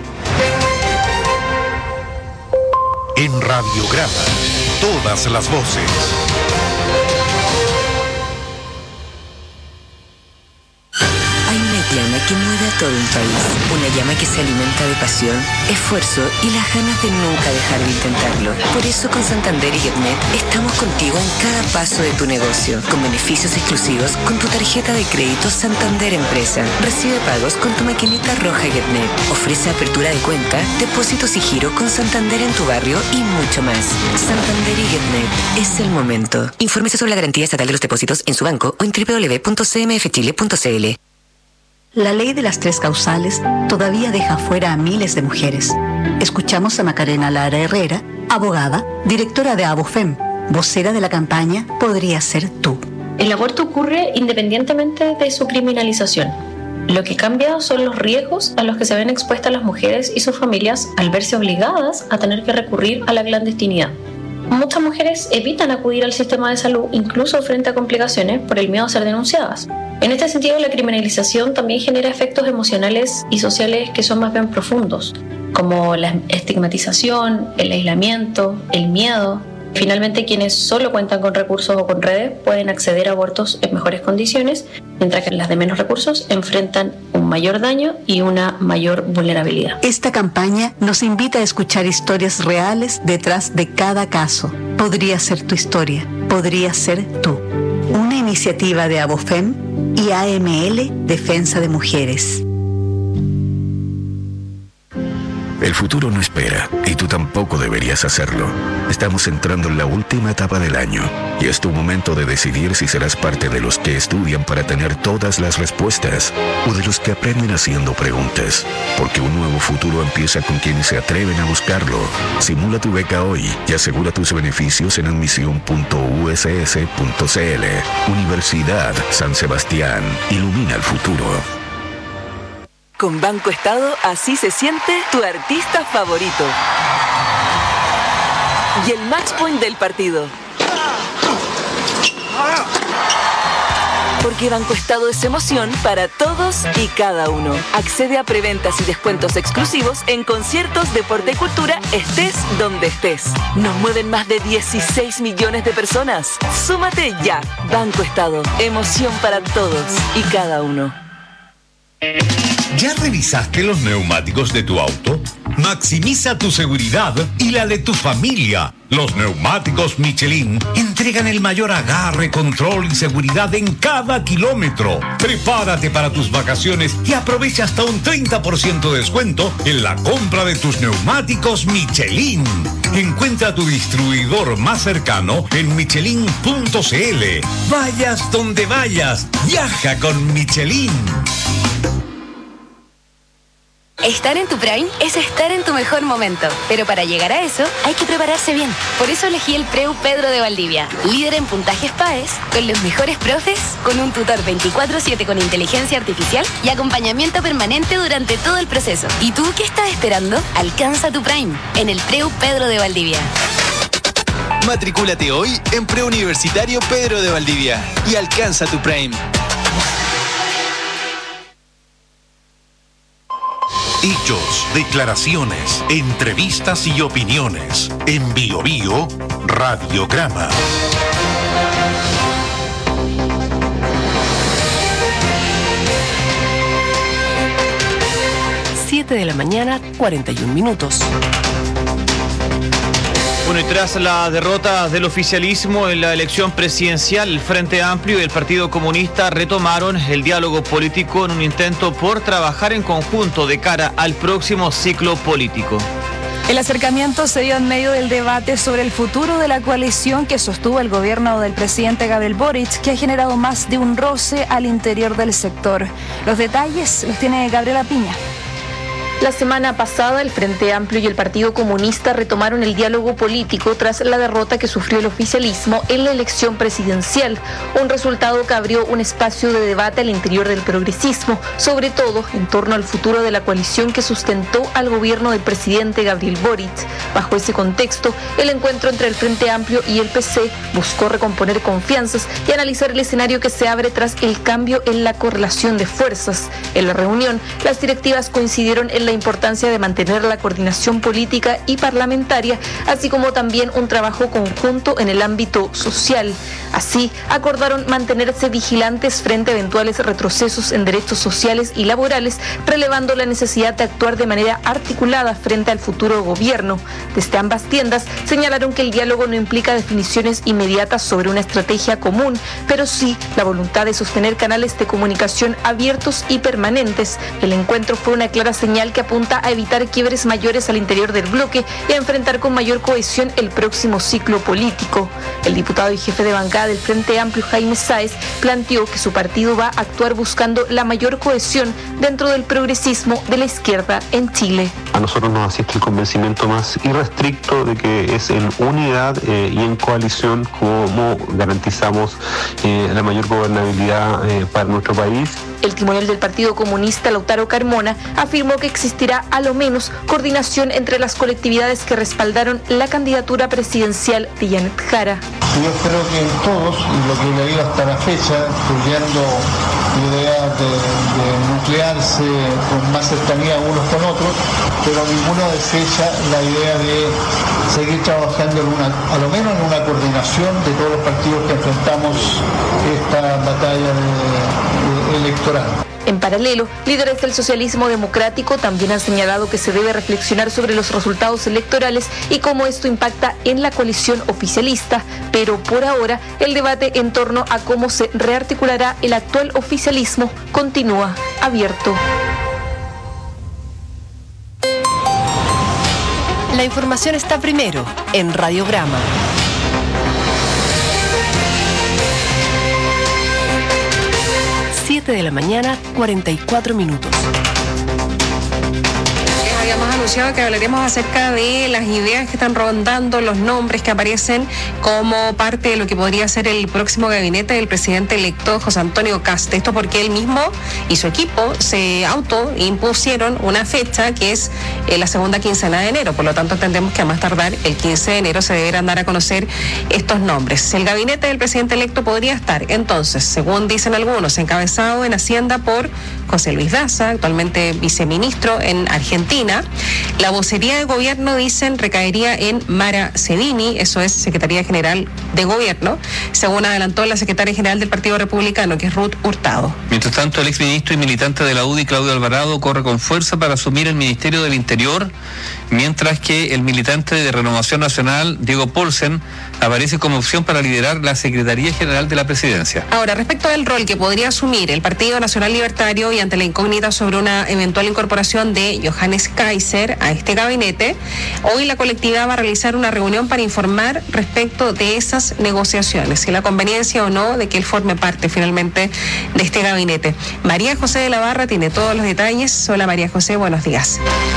En Radiograma, todas las voces. Llama que mueve a todo un país. Una llama que se alimenta de pasión, esfuerzo y las ganas de nunca dejar de intentarlo. Por eso con Santander y GetNet estamos contigo en cada paso de tu negocio, con beneficios exclusivos con tu tarjeta de crédito Santander Empresa. Recibe pagos con tu maquinita roja GetNet. Ofrece apertura de cuenta, depósitos y giro con Santander en tu barrio y mucho más. Santander y GetNet, es el momento. Infórmese sobre la garantía estatal de los depósitos en su banco o en doble u doble u doble u punto c m f chile punto c l. La ley de las tres causales todavía deja fuera a miles de mujeres. Escuchamos a Macarena Lara Herrera, abogada, directora de ABUFEM, vocera de la campaña Podría Ser Tú. El aborto ocurre independientemente de su criminalización. Lo que cambia son los riesgos a los que se ven expuestas las mujeres y sus familias al verse obligadas a tener que recurrir a la clandestinidad. Muchas mujeres evitan acudir al sistema de salud incluso frente a complicaciones por el miedo a ser denunciadas. En este sentido, la criminalización también genera efectos emocionales y sociales que son más bien profundos, como la estigmatización, el aislamiento, el miedo. Finalmente, quienes solo cuentan con recursos o con redes pueden acceder a abortos en mejores condiciones, mientras que las de menos recursos enfrentan un mayor daño y una mayor vulnerabilidad. Esta campaña nos invita a escuchar historias reales detrás de cada caso. Podría ser tu historia, podría ser tú. Una iniciativa de Abofem y A M L Defensa de Mujeres. El futuro no espera, y tú tampoco deberías hacerlo. Estamos entrando en la última etapa del año, y es tu momento de decidir si serás parte de los que estudian para tener todas las respuestas, o de los que aprenden haciendo preguntas. Porque un nuevo futuro empieza con quienes se atreven a buscarlo. Simula tu beca hoy y asegura tus beneficios en admisión punto u s s punto c l. Universidad San Sebastián. Ilumina el futuro. Con Banco Estado, así se siente tu artista favorito. Y el match point del partido. Porque Banco Estado es emoción para todos y cada uno. Accede a preventas y descuentos exclusivos en conciertos, deporte y cultura, estés donde estés. Nos mueven más de dieciséis millones de personas. Súmate ya. Banco Estado, emoción para todos y cada uno. ¿Ya revisaste los neumáticos de tu auto? Maximiza tu seguridad y la de tu familia. Los neumáticos Michelin entregan el mayor agarre, control y seguridad en cada kilómetro. Prepárate para tus vacaciones y aprovecha hasta un treinta por ciento de descuento en la compra de tus neumáticos Michelin. Encuentra tu distribuidor más cercano en michelin punto c l. Vayas donde vayas, viaja con Michelin. Estar en tu Prime es estar en tu mejor momento, pero para llegar a eso hay que prepararse bien. Por eso elegí el Preu Pedro de Valdivia, líder en puntajes P A E S, con los mejores profes, con un tutor veinticuatro siete con inteligencia artificial y acompañamiento permanente durante todo el proceso. ¿Y tú qué estás esperando? Alcanza tu Prime en el Preu Pedro de Valdivia. Matricúlate hoy en Preuniversitario Pedro de Valdivia y alcanza tu Prime. Hechos, declaraciones, entrevistas y opiniones. En Bio Bio, Radiograma. siete de la mañana, cuarenta y un minutos. Bueno, y tras la derrota del oficialismo en la elección presidencial, el Frente Amplio y el Partido Comunista retomaron el diálogo político en un intento por trabajar en conjunto de cara al próximo ciclo político. El acercamiento se dio en medio del debate sobre el futuro de la coalición que sostuvo el gobierno del presidente Gabriel Boric, que ha generado más de un roce al interior del sector. Los detalles los tiene Gabriela Piña. La semana pasada, el Frente Amplio y el Partido Comunista retomaron el diálogo político tras la derrota que sufrió el oficialismo en la elección presidencial, un resultado que abrió un espacio de debate al interior del progresismo, sobre todo en torno al futuro de la coalición que sustentó al gobierno del presidente Gabriel Boric. Bajo ese contexto, el encuentro entre el Frente Amplio y el P C buscó recomponer confianzas y analizar el escenario que se abre tras el cambio en la correlación de fuerzas. En la reunión, las directivas coincidieron en la importancia de mantener la coordinación política y parlamentaria, así como también un trabajo conjunto en el ámbito social. Así, acordaron mantenerse vigilantes frente a eventuales retrocesos en derechos sociales y laborales, relevando la necesidad de actuar de manera articulada frente al futuro gobierno. Desde ambas tiendas señalaron que el diálogo no implica definiciones inmediatas sobre una estrategia común, pero sí la voluntad de sostener canales de comunicación abiertos y permanentes. El encuentro fue una clara señal que apunta a evitar quiebres mayores al interior del bloque y a enfrentar con mayor cohesión el próximo ciclo político. El diputado y jefe de bancada del Frente Amplio, Jaime Sáez, planteó que su partido va a actuar buscando la mayor cohesión dentro del progresismo de la izquierda en Chile. A nosotros nos asiste el convencimiento más irrestricto de que es en unidad eh, y en coalición como garantizamos eh, la mayor gobernabilidad eh, para nuestro país. El timonel del Partido Comunista, Lautaro Carmona, afirmó que existirá a lo menos coordinación entre las colectividades que respaldaron la candidatura presidencial de Janet Jara. Yo creo que en todos, y lo que he leído hasta la fecha, incluyendo ideas de, de nuclearse con más cercanía unos con otros, pero ninguno desecha la idea de seguir trabajando en una, a lo menos en una coordinación de todos los partidos que enfrentamos esta batalla de, de electoral. En paralelo, líderes del socialismo democrático también han señalado que se debe reflexionar sobre los resultados electorales y cómo esto impacta en la coalición oficialista, pero por ahora el debate en torno a cómo se rearticulará el actual oficialismo continúa abierto. La información está primero en Radiograma. siete de la mañana, cuarenta y cuatro minutos. Habíamos anunciado que hablaremos acerca de las ideas que están rondando, los nombres que aparecen como parte de lo que podría ser el próximo gabinete del presidente electo José Antonio Kast. Esto porque él mismo y su equipo se autoimpusieron una fecha que es eh, la segunda quincena de enero. Por lo tanto, entendemos que a más tardar el quince de enero se deberán dar a conocer estos nombres. El gabinete del presidente electo podría estar, entonces, según dicen algunos, encabezado en Hacienda por José Luis Daza, actualmente viceministro en Argentina. La vocería de gobierno, dicen, recaería en Mara Cedini, eso es Secretaría General de Gobierno, según adelantó la secretaria general del Partido Republicano, que es Ruth Hurtado. Mientras tanto, el exministro y militante de la U D I, Claudio Alvarado, corre con fuerza para asumir el Ministerio del Interior, mientras que el militante de Renovación Nacional, Diego Paulsen, aparece como opción para liderar la Secretaría General de la Presidencia. Ahora, respecto del rol que podría asumir el Partido Nacional Libertario y ante la incógnita sobre una eventual incorporación de Johannes Kaiser a este gabinete, hoy la colectividad va a realizar una reunión para informar respecto de esas negociaciones y la conveniencia o no de que él forme parte finalmente de este gabinete. María José de la Barra tiene todos los detalles. Hola María José, buenos días.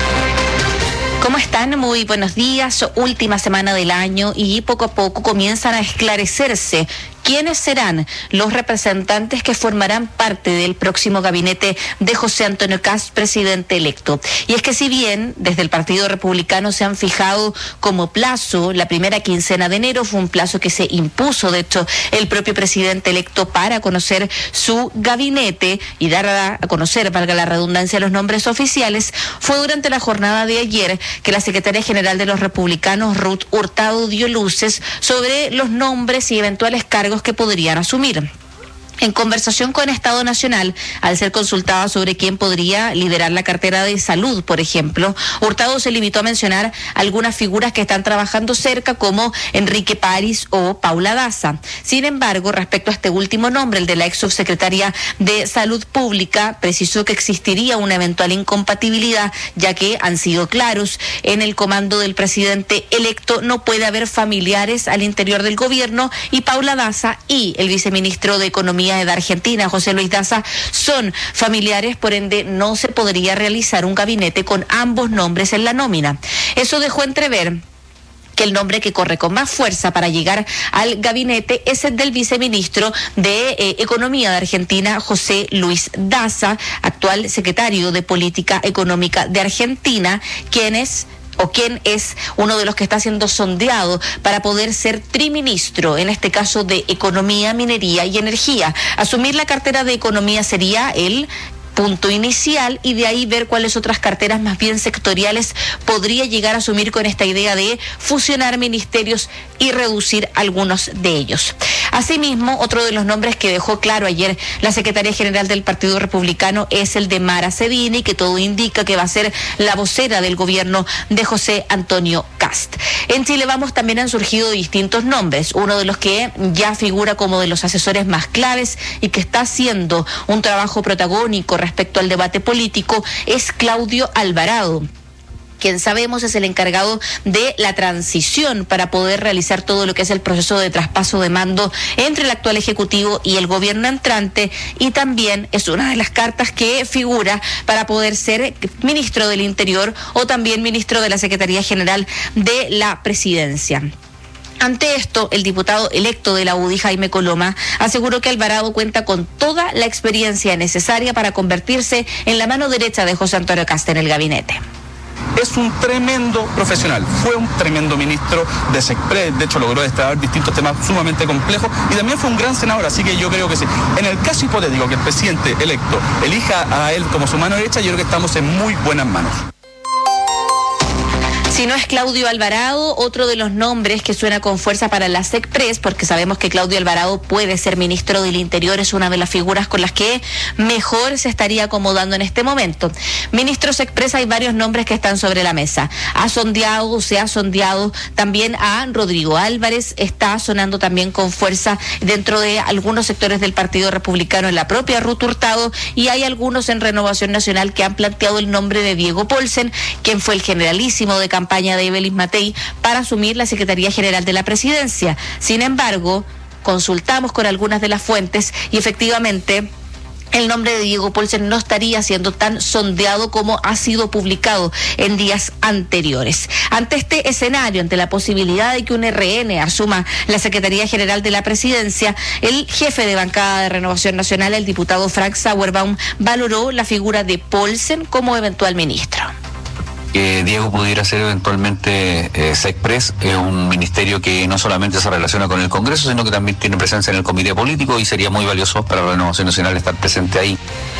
¿Cómo están? Muy buenos días. Última semana del año y poco a poco comienzan a esclarecerse quiénes serán los representantes que formarán parte del próximo gabinete de José Antonio Kast, presidente electo. Y es que si bien desde el Partido Republicano se han fijado como plazo la primera quincena de enero, fue un plazo que se impuso, de hecho, el propio presidente electo para conocer su gabinete y dar a conocer, valga la redundancia, los nombres oficiales, fue durante la jornada de ayer que la secretaria general de los republicanos, Ruth Hurtado, dio luces sobre los nombres y eventuales cargos que podrían asumir. En conversación con Estado Nacional, al ser consultada sobre quién podría liderar la cartera de salud, por ejemplo, Hurtado se limitó a mencionar algunas figuras que están trabajando cerca, como Enrique París o Paula Daza. Sin embargo, respecto a este último nombre, el de la ex subsecretaria de Salud Pública, precisó que existiría una eventual incompatibilidad, ya que han sido claros, en el comando del presidente electo no puede haber familiares al interior del gobierno, y Paula Daza y el viceministro de Economía de Argentina, José Luis Daza, son familiares, por ende no se podría realizar un gabinete con ambos nombres en la nómina. Eso dejó entrever que el nombre que corre con más fuerza para llegar al gabinete es el del viceministro de eh, Economía de Argentina, José Luis Daza, actual secretario de Política Económica de Argentina, quien es o quién es uno de los que está siendo sondeado para poder ser triministro, en este caso de Economía, Minería y Energía. Asumir la cartera de Economía sería el punto inicial y de ahí ver cuáles otras carteras más bien sectoriales podría llegar a asumir con esta idea de fusionar ministerios y reducir algunos de ellos. Asimismo, otro de los nombres que dejó claro ayer la secretaria general del Partido Republicano es el de Mara Cedini, que todo indica que va a ser la vocera del gobierno de José Antonio Kast. En Chile Vamos también han surgido distintos nombres, uno de los que ya figura como de los asesores más claves y que está haciendo un trabajo protagónico respecto al debate político es Claudio Alvarado, quien sabemos es el encargado de la transición para poder realizar todo lo que es el proceso de traspaso de mando entre el actual Ejecutivo y el gobierno entrante, y también es una de las cartas que figura para poder ser ministro del Interior o también ministro de la Secretaría General de la Presidencia. Ante esto, el diputado electo de la U D I, Jaime Coloma, aseguró que Alvarado cuenta con toda la experiencia necesaria para convertirse en la mano derecha de José Antonio Kast en el gabinete. Es un tremendo profesional, fue un tremendo ministro de SECPRES, de hecho logró destrabar distintos temas sumamente complejos y también fue un gran senador, así que yo creo que sí. En el caso hipotético que el presidente electo elija a él como su mano derecha, yo creo que estamos en muy buenas manos. Si no es Claudio Alvarado, otro de los nombres que suena con fuerza para la SECPRES, porque sabemos que Claudio Alvarado puede ser ministro del Interior, es una de las figuras con las que mejor se estaría acomodando en este momento. Ministro SECPRES, hay varios nombres que están sobre la mesa. Ha sondeado, se ha sondeado también a Rodrigo Álvarez, está sonando también con fuerza dentro de algunos sectores del Partido Republicano en la propia Ruth Hurtado, y hay algunos en Renovación Nacional que han planteado el nombre de Diego Paulsen, quien fue el generalísimo de campaña de Evelyn Matei para asumir la Secretaría General de la Presidencia. Sin embargo, consultamos con algunas de las fuentes y efectivamente el nombre de Diego Paulsen no estaría siendo tan sondeado como ha sido publicado en días anteriores. Ante este escenario, ante la posibilidad de que un R N asuma la Secretaría General de la Presidencia, el jefe de bancada de Renovación Nacional, el diputado Frank Sauerbaum, valoró la figura de Paulsen como eventual ministro. Que Diego pudiera ser eventualmente eh, SECPRES, es un ministerio que no solamente se relaciona con el Congreso, sino que también tiene presencia en el Comité Político y sería muy valioso para la Renovación Nacional estar presente ahí.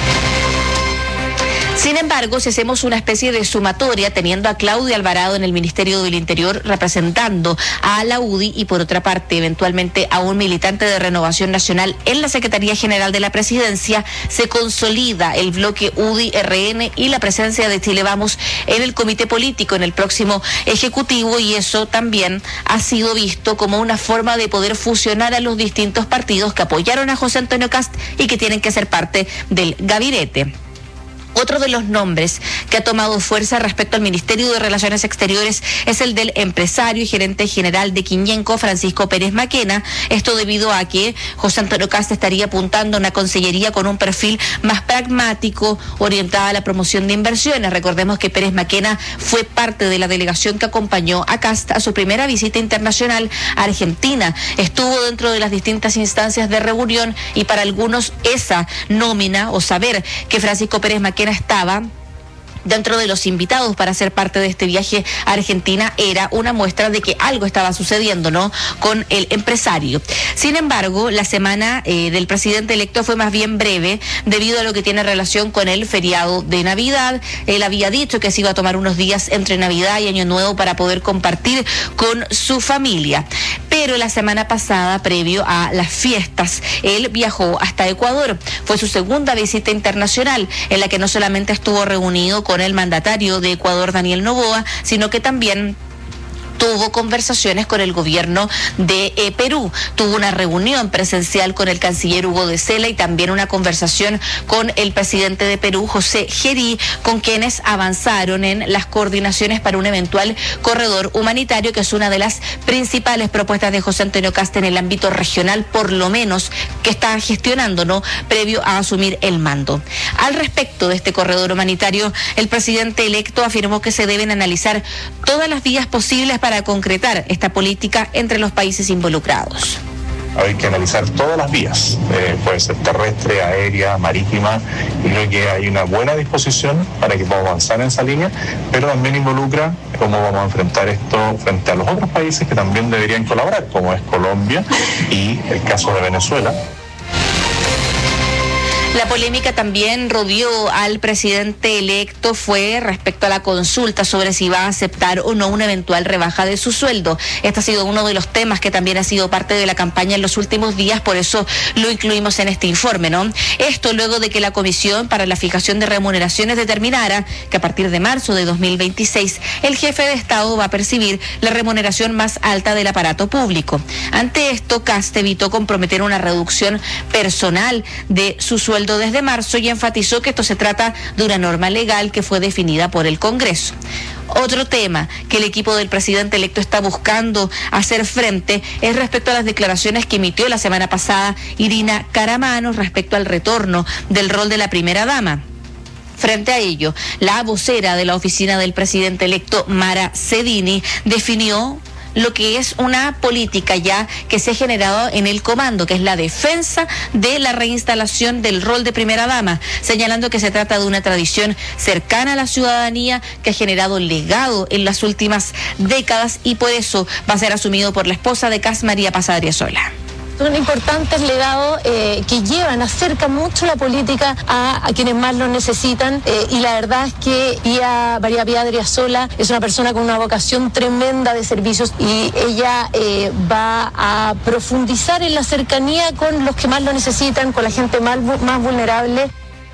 Sin embargo, si hacemos una especie de sumatoria, teniendo a Claudio Alvarado en el Ministerio del Interior representando a la U D I y por otra parte eventualmente a un militante de Renovación Nacional en la Secretaría General de la Presidencia, se consolida el bloque U D I R N y la presencia de Chile Vamos en el Comité Político, en el próximo Ejecutivo, y eso también ha sido visto como una forma de poder fusionar a los distintos partidos que apoyaron a José Antonio Kast y que tienen que ser parte del gabinete. Otro de los nombres que ha tomado fuerza respecto al Ministerio de Relaciones Exteriores es el del empresario y gerente general de Quiñenco, Francisco Pérez Maquena. Esto debido a que José Antonio Kast estaría apuntando a una consellería con un perfil más pragmático, orientada a la promoción de inversiones. Recordemos que Pérez Maquena fue parte de la delegación que acompañó a Kast a su primera visita internacional a Argentina. Estuvo dentro de las distintas instancias de reunión y para algunos esa nómina o saber que Francisco Pérez Maquena estaba dentro de los invitados para ser parte de este viaje a Argentina era una muestra de que algo estaba sucediendo, ¿no?, con el empresario. Sin embargo, la semana eh, del presidente electo fue más bien breve debido a lo que tiene relación con el feriado de Navidad. Él había dicho que se iba a tomar unos días entre Navidad y Año Nuevo para poder compartir con su familia. Pero la semana pasada, previo a las fiestas, él viajó hasta Ecuador. Fue su segunda visita internacional, en la que no solamente estuvo reunido con el mandatario de Ecuador, Daniel Noboa, sino que también tuvo conversaciones con el gobierno de eh, Perú, tuvo una reunión presencial con el canciller Hugo de Sela y también una conversación con el presidente de Perú, José Gerí, con quienes avanzaron en las coordinaciones para un eventual corredor humanitario, que es una de las principales propuestas de José Antonio Kast en el ámbito regional, por lo menos que está gestionando, ¿no?, previo a asumir el mando. Al respecto de este corredor humanitario, el presidente electo afirmó que se deben analizar todas las vías posibles para para concretar esta política entre los países involucrados. Hay que analizar todas las vías, eh, puede ser terrestre, aérea, marítima, y creo que hay una buena disposición para que podamos avanzar en esa línea, pero también involucra cómo vamos a enfrentar esto frente a los otros países que también deberían colaborar, como es Colombia y el caso de Venezuela. La polémica también rodeó al presidente electo fue respecto a la consulta sobre si va a aceptar o no una eventual rebaja de su sueldo. Este ha sido uno de los temas que también ha sido parte de la campaña en los últimos días, por eso lo incluimos en este informe, ¿no? Esto luego de que la Comisión para la Fijación de Remuneraciones determinara que a partir de marzo de dos mil veintiséis el jefe de Estado va a percibir la remuneración más alta del aparato público. Ante esto, Kast evitó comprometer una reducción personal de su sueldo desde marzo y enfatizó que esto se trata de una norma legal que fue definida por el Congreso. Otro tema que el equipo del presidente electo está buscando hacer frente es respecto a las declaraciones que emitió la semana pasada Irina Karamanos respecto al retorno del rol de la primera dama. Frente a ello, la vocera de la oficina del presidente electo, Mara Cedini, definió lo que es una política ya que se ha generado en el comando, que es la defensa de la reinstalación del rol de primera dama, señalando que se trata de una tradición cercana a la ciudadanía que ha generado legado en las últimas décadas y por eso va a ser asumido por la esposa de Kast, María Paz Adriasola. Son importantes legados eh, que llevan, acercan mucho la política a, a quienes más lo necesitan eh, y la verdad es que Pía, María Pía Adriasola es una persona con una vocación tremenda de servicios y ella eh, va a profundizar en la cercanía con los que más lo necesitan, con la gente más, más vulnerable.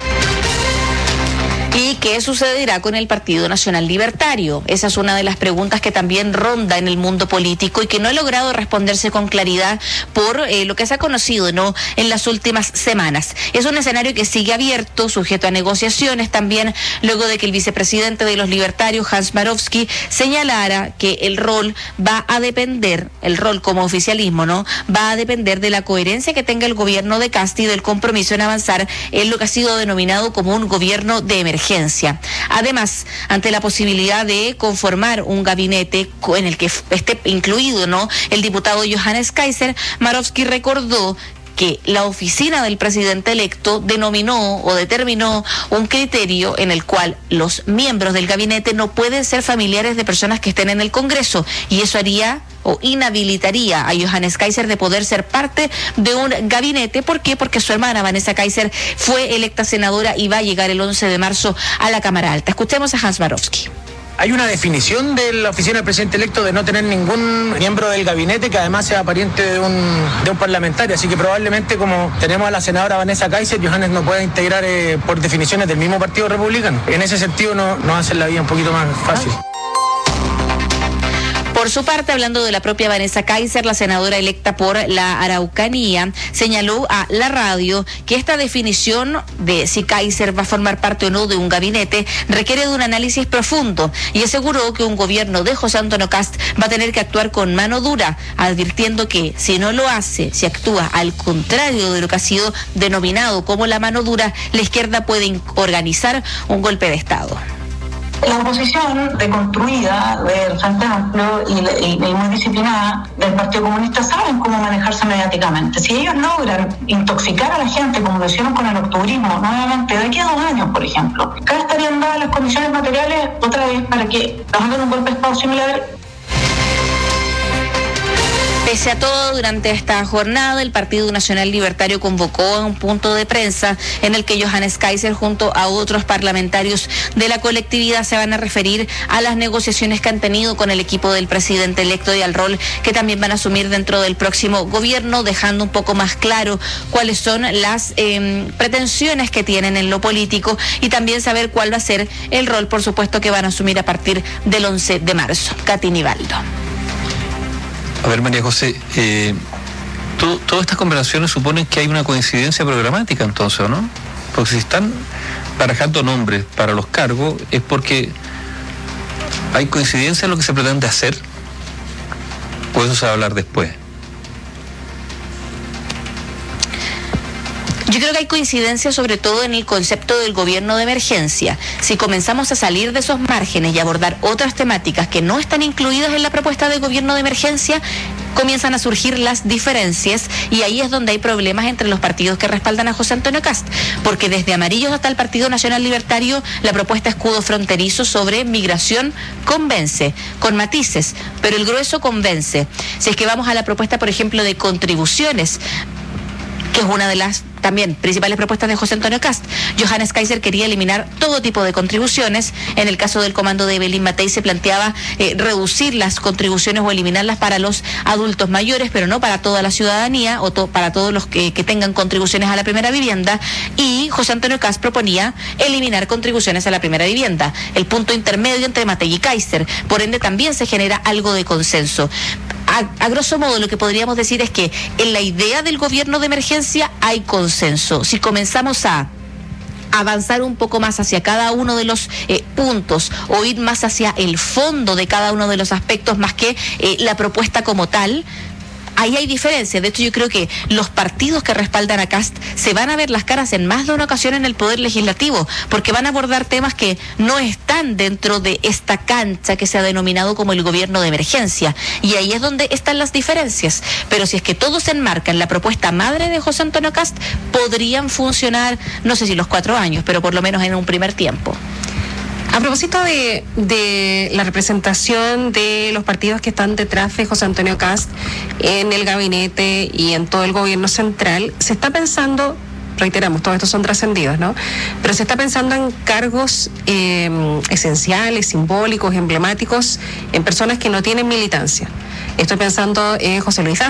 ¿Y qué sucederá con el Partido Nacional Libertario? Esa es una de las preguntas que también ronda en el mundo político y que no ha logrado responderse con claridad por eh, lo que se ha conocido, ¿no?, en las últimas semanas. Es un escenario que sigue abierto, sujeto a negociaciones también, luego de que el vicepresidente de los libertarios, Hans Marowski, señalara que el rol va a depender, el rol como oficialismo, ¿no?, va a depender de la coherencia que tenga el gobierno de Kast y del compromiso en avanzar en lo que ha sido denominado como un gobierno de emergencia. Además, ante la posibilidad de conformar un gabinete en el que esté incluido, ¿no?, el diputado Johannes Kaiser, Marowski recordó que la oficina del presidente electo denominó o determinó un criterio en el cual los miembros del gabinete no pueden ser familiares de personas que estén en el Congreso y eso haría o inhabilitaría a Johannes Kaiser de poder ser parte de un gabinete. ¿Por qué? Porque su hermana Vanessa Kaiser fue electa senadora y va a llegar el once de marzo a la Cámara Alta. Escuchemos a Hans Marowski. Hay una definición de la oficina del presidente electo de no tener ningún miembro del gabinete que además sea pariente de un, de un parlamentario, así que probablemente como tenemos a la senadora Vanessa Kaiser, Johannes no pueda integrar eh, por definiciones del mismo partido republicano. En ese sentido no, nos hacen la vida un poquito más fácil. Por su parte, hablando de la propia Vanessa Kaiser, la senadora electa por la Araucanía, señaló a la radio que esta definición de si Kaiser va a formar parte o no de un gabinete requiere de un análisis profundo y aseguró que un gobierno de José Antonio Kast va a tener que actuar con mano dura, advirtiendo que si no lo hace, si actúa al contrario de lo que ha sido denominado como la mano dura, la izquierda puede organizar un golpe de Estado. La oposición deconstruida del Frente Amplio y, y, y muy disciplinada del Partido Comunista saben cómo manejarse mediáticamente. Si ellos logran intoxicar a la gente como lo hicieron con el octubrismo, nuevamente de aquí a dos años, por ejemplo, acá estarían dadas las condiciones materiales otra vez para que nos hagan un golpe de Estado similar. Pese a todo, durante esta jornada, el Partido Nacional Libertario convocó a un punto de prensa en el que Johannes Kaiser junto a otros parlamentarios de la colectividad se van a referir a las negociaciones que han tenido con el equipo del presidente electo y al rol que también van a asumir dentro del próximo gobierno, dejando un poco más claro cuáles son las eh, pretensiones que tienen en lo político y también saber cuál va a ser el rol, por supuesto, que van a asumir a partir del once de marzo. Katy Nivaldo. A ver, María José, eh, todo, todas estas conversaciones suponen que hay una coincidencia programática entonces, ¿o no? Porque si están barajando nombres para los cargos es porque hay coincidencia en lo que se pretende hacer, o eso se va a hablar después. Yo creo que hay coincidencia sobre todo en el concepto del gobierno de emergencia. Si comenzamos a salir de esos márgenes y abordar otras temáticas que no están incluidas en la propuesta de gobierno de emergencia, comienzan a surgir las diferencias y ahí es donde hay problemas entre los partidos que respaldan a José Antonio Kast, porque desde Amarillos hasta el Partido Nacional Libertario la propuesta escudo fronterizo sobre migración convence, con matices, pero el grueso convence. Si es que vamos a la propuesta, por ejemplo, de contribuciones, que es una de las también principales propuestas de José Antonio Kast. Johannes Kaiser quería eliminar todo tipo de contribuciones. En el caso del comando de Evelyn Matei se planteaba eh, reducir las contribuciones o eliminarlas para los adultos mayores, pero no para toda la ciudadanía o to- para todos los que, que tengan contribuciones a la primera vivienda. Y José Antonio Kast proponía eliminar contribuciones a la primera vivienda, el punto intermedio entre Matei y Kaiser. Por ende, también se genera algo de consenso. A, a grosso modo, lo que podríamos decir es que en la idea del gobierno de emergencia hay consenso. Si comenzamos a avanzar un poco más hacia cada uno de los eh, puntos o ir más hacia el fondo de cada uno de los aspectos más que eh, la propuesta como tal, ahí hay diferencias. De hecho, yo creo que los partidos que respaldan a Kast se van a ver las caras en más de una ocasión en el Poder Legislativo, porque van a abordar temas que no están dentro de esta cancha que se ha denominado como el gobierno de emergencia. Y ahí es donde están las diferencias. Pero si es que todos se enmarcan en la propuesta madre de José Antonio Kast, podrían funcionar, no sé si los cuatro años, pero por lo menos en un primer tiempo. A propósito de, de la representación de los partidos que están detrás de José Antonio Kast en el gabinete y en todo el gobierno central, se está pensando, reiteramos, todos estos son trascendidos, ¿no? Pero se está pensando en cargos eh, esenciales, simbólicos, emblemáticos, en personas que no tienen militancia. Estoy pensando en José Luis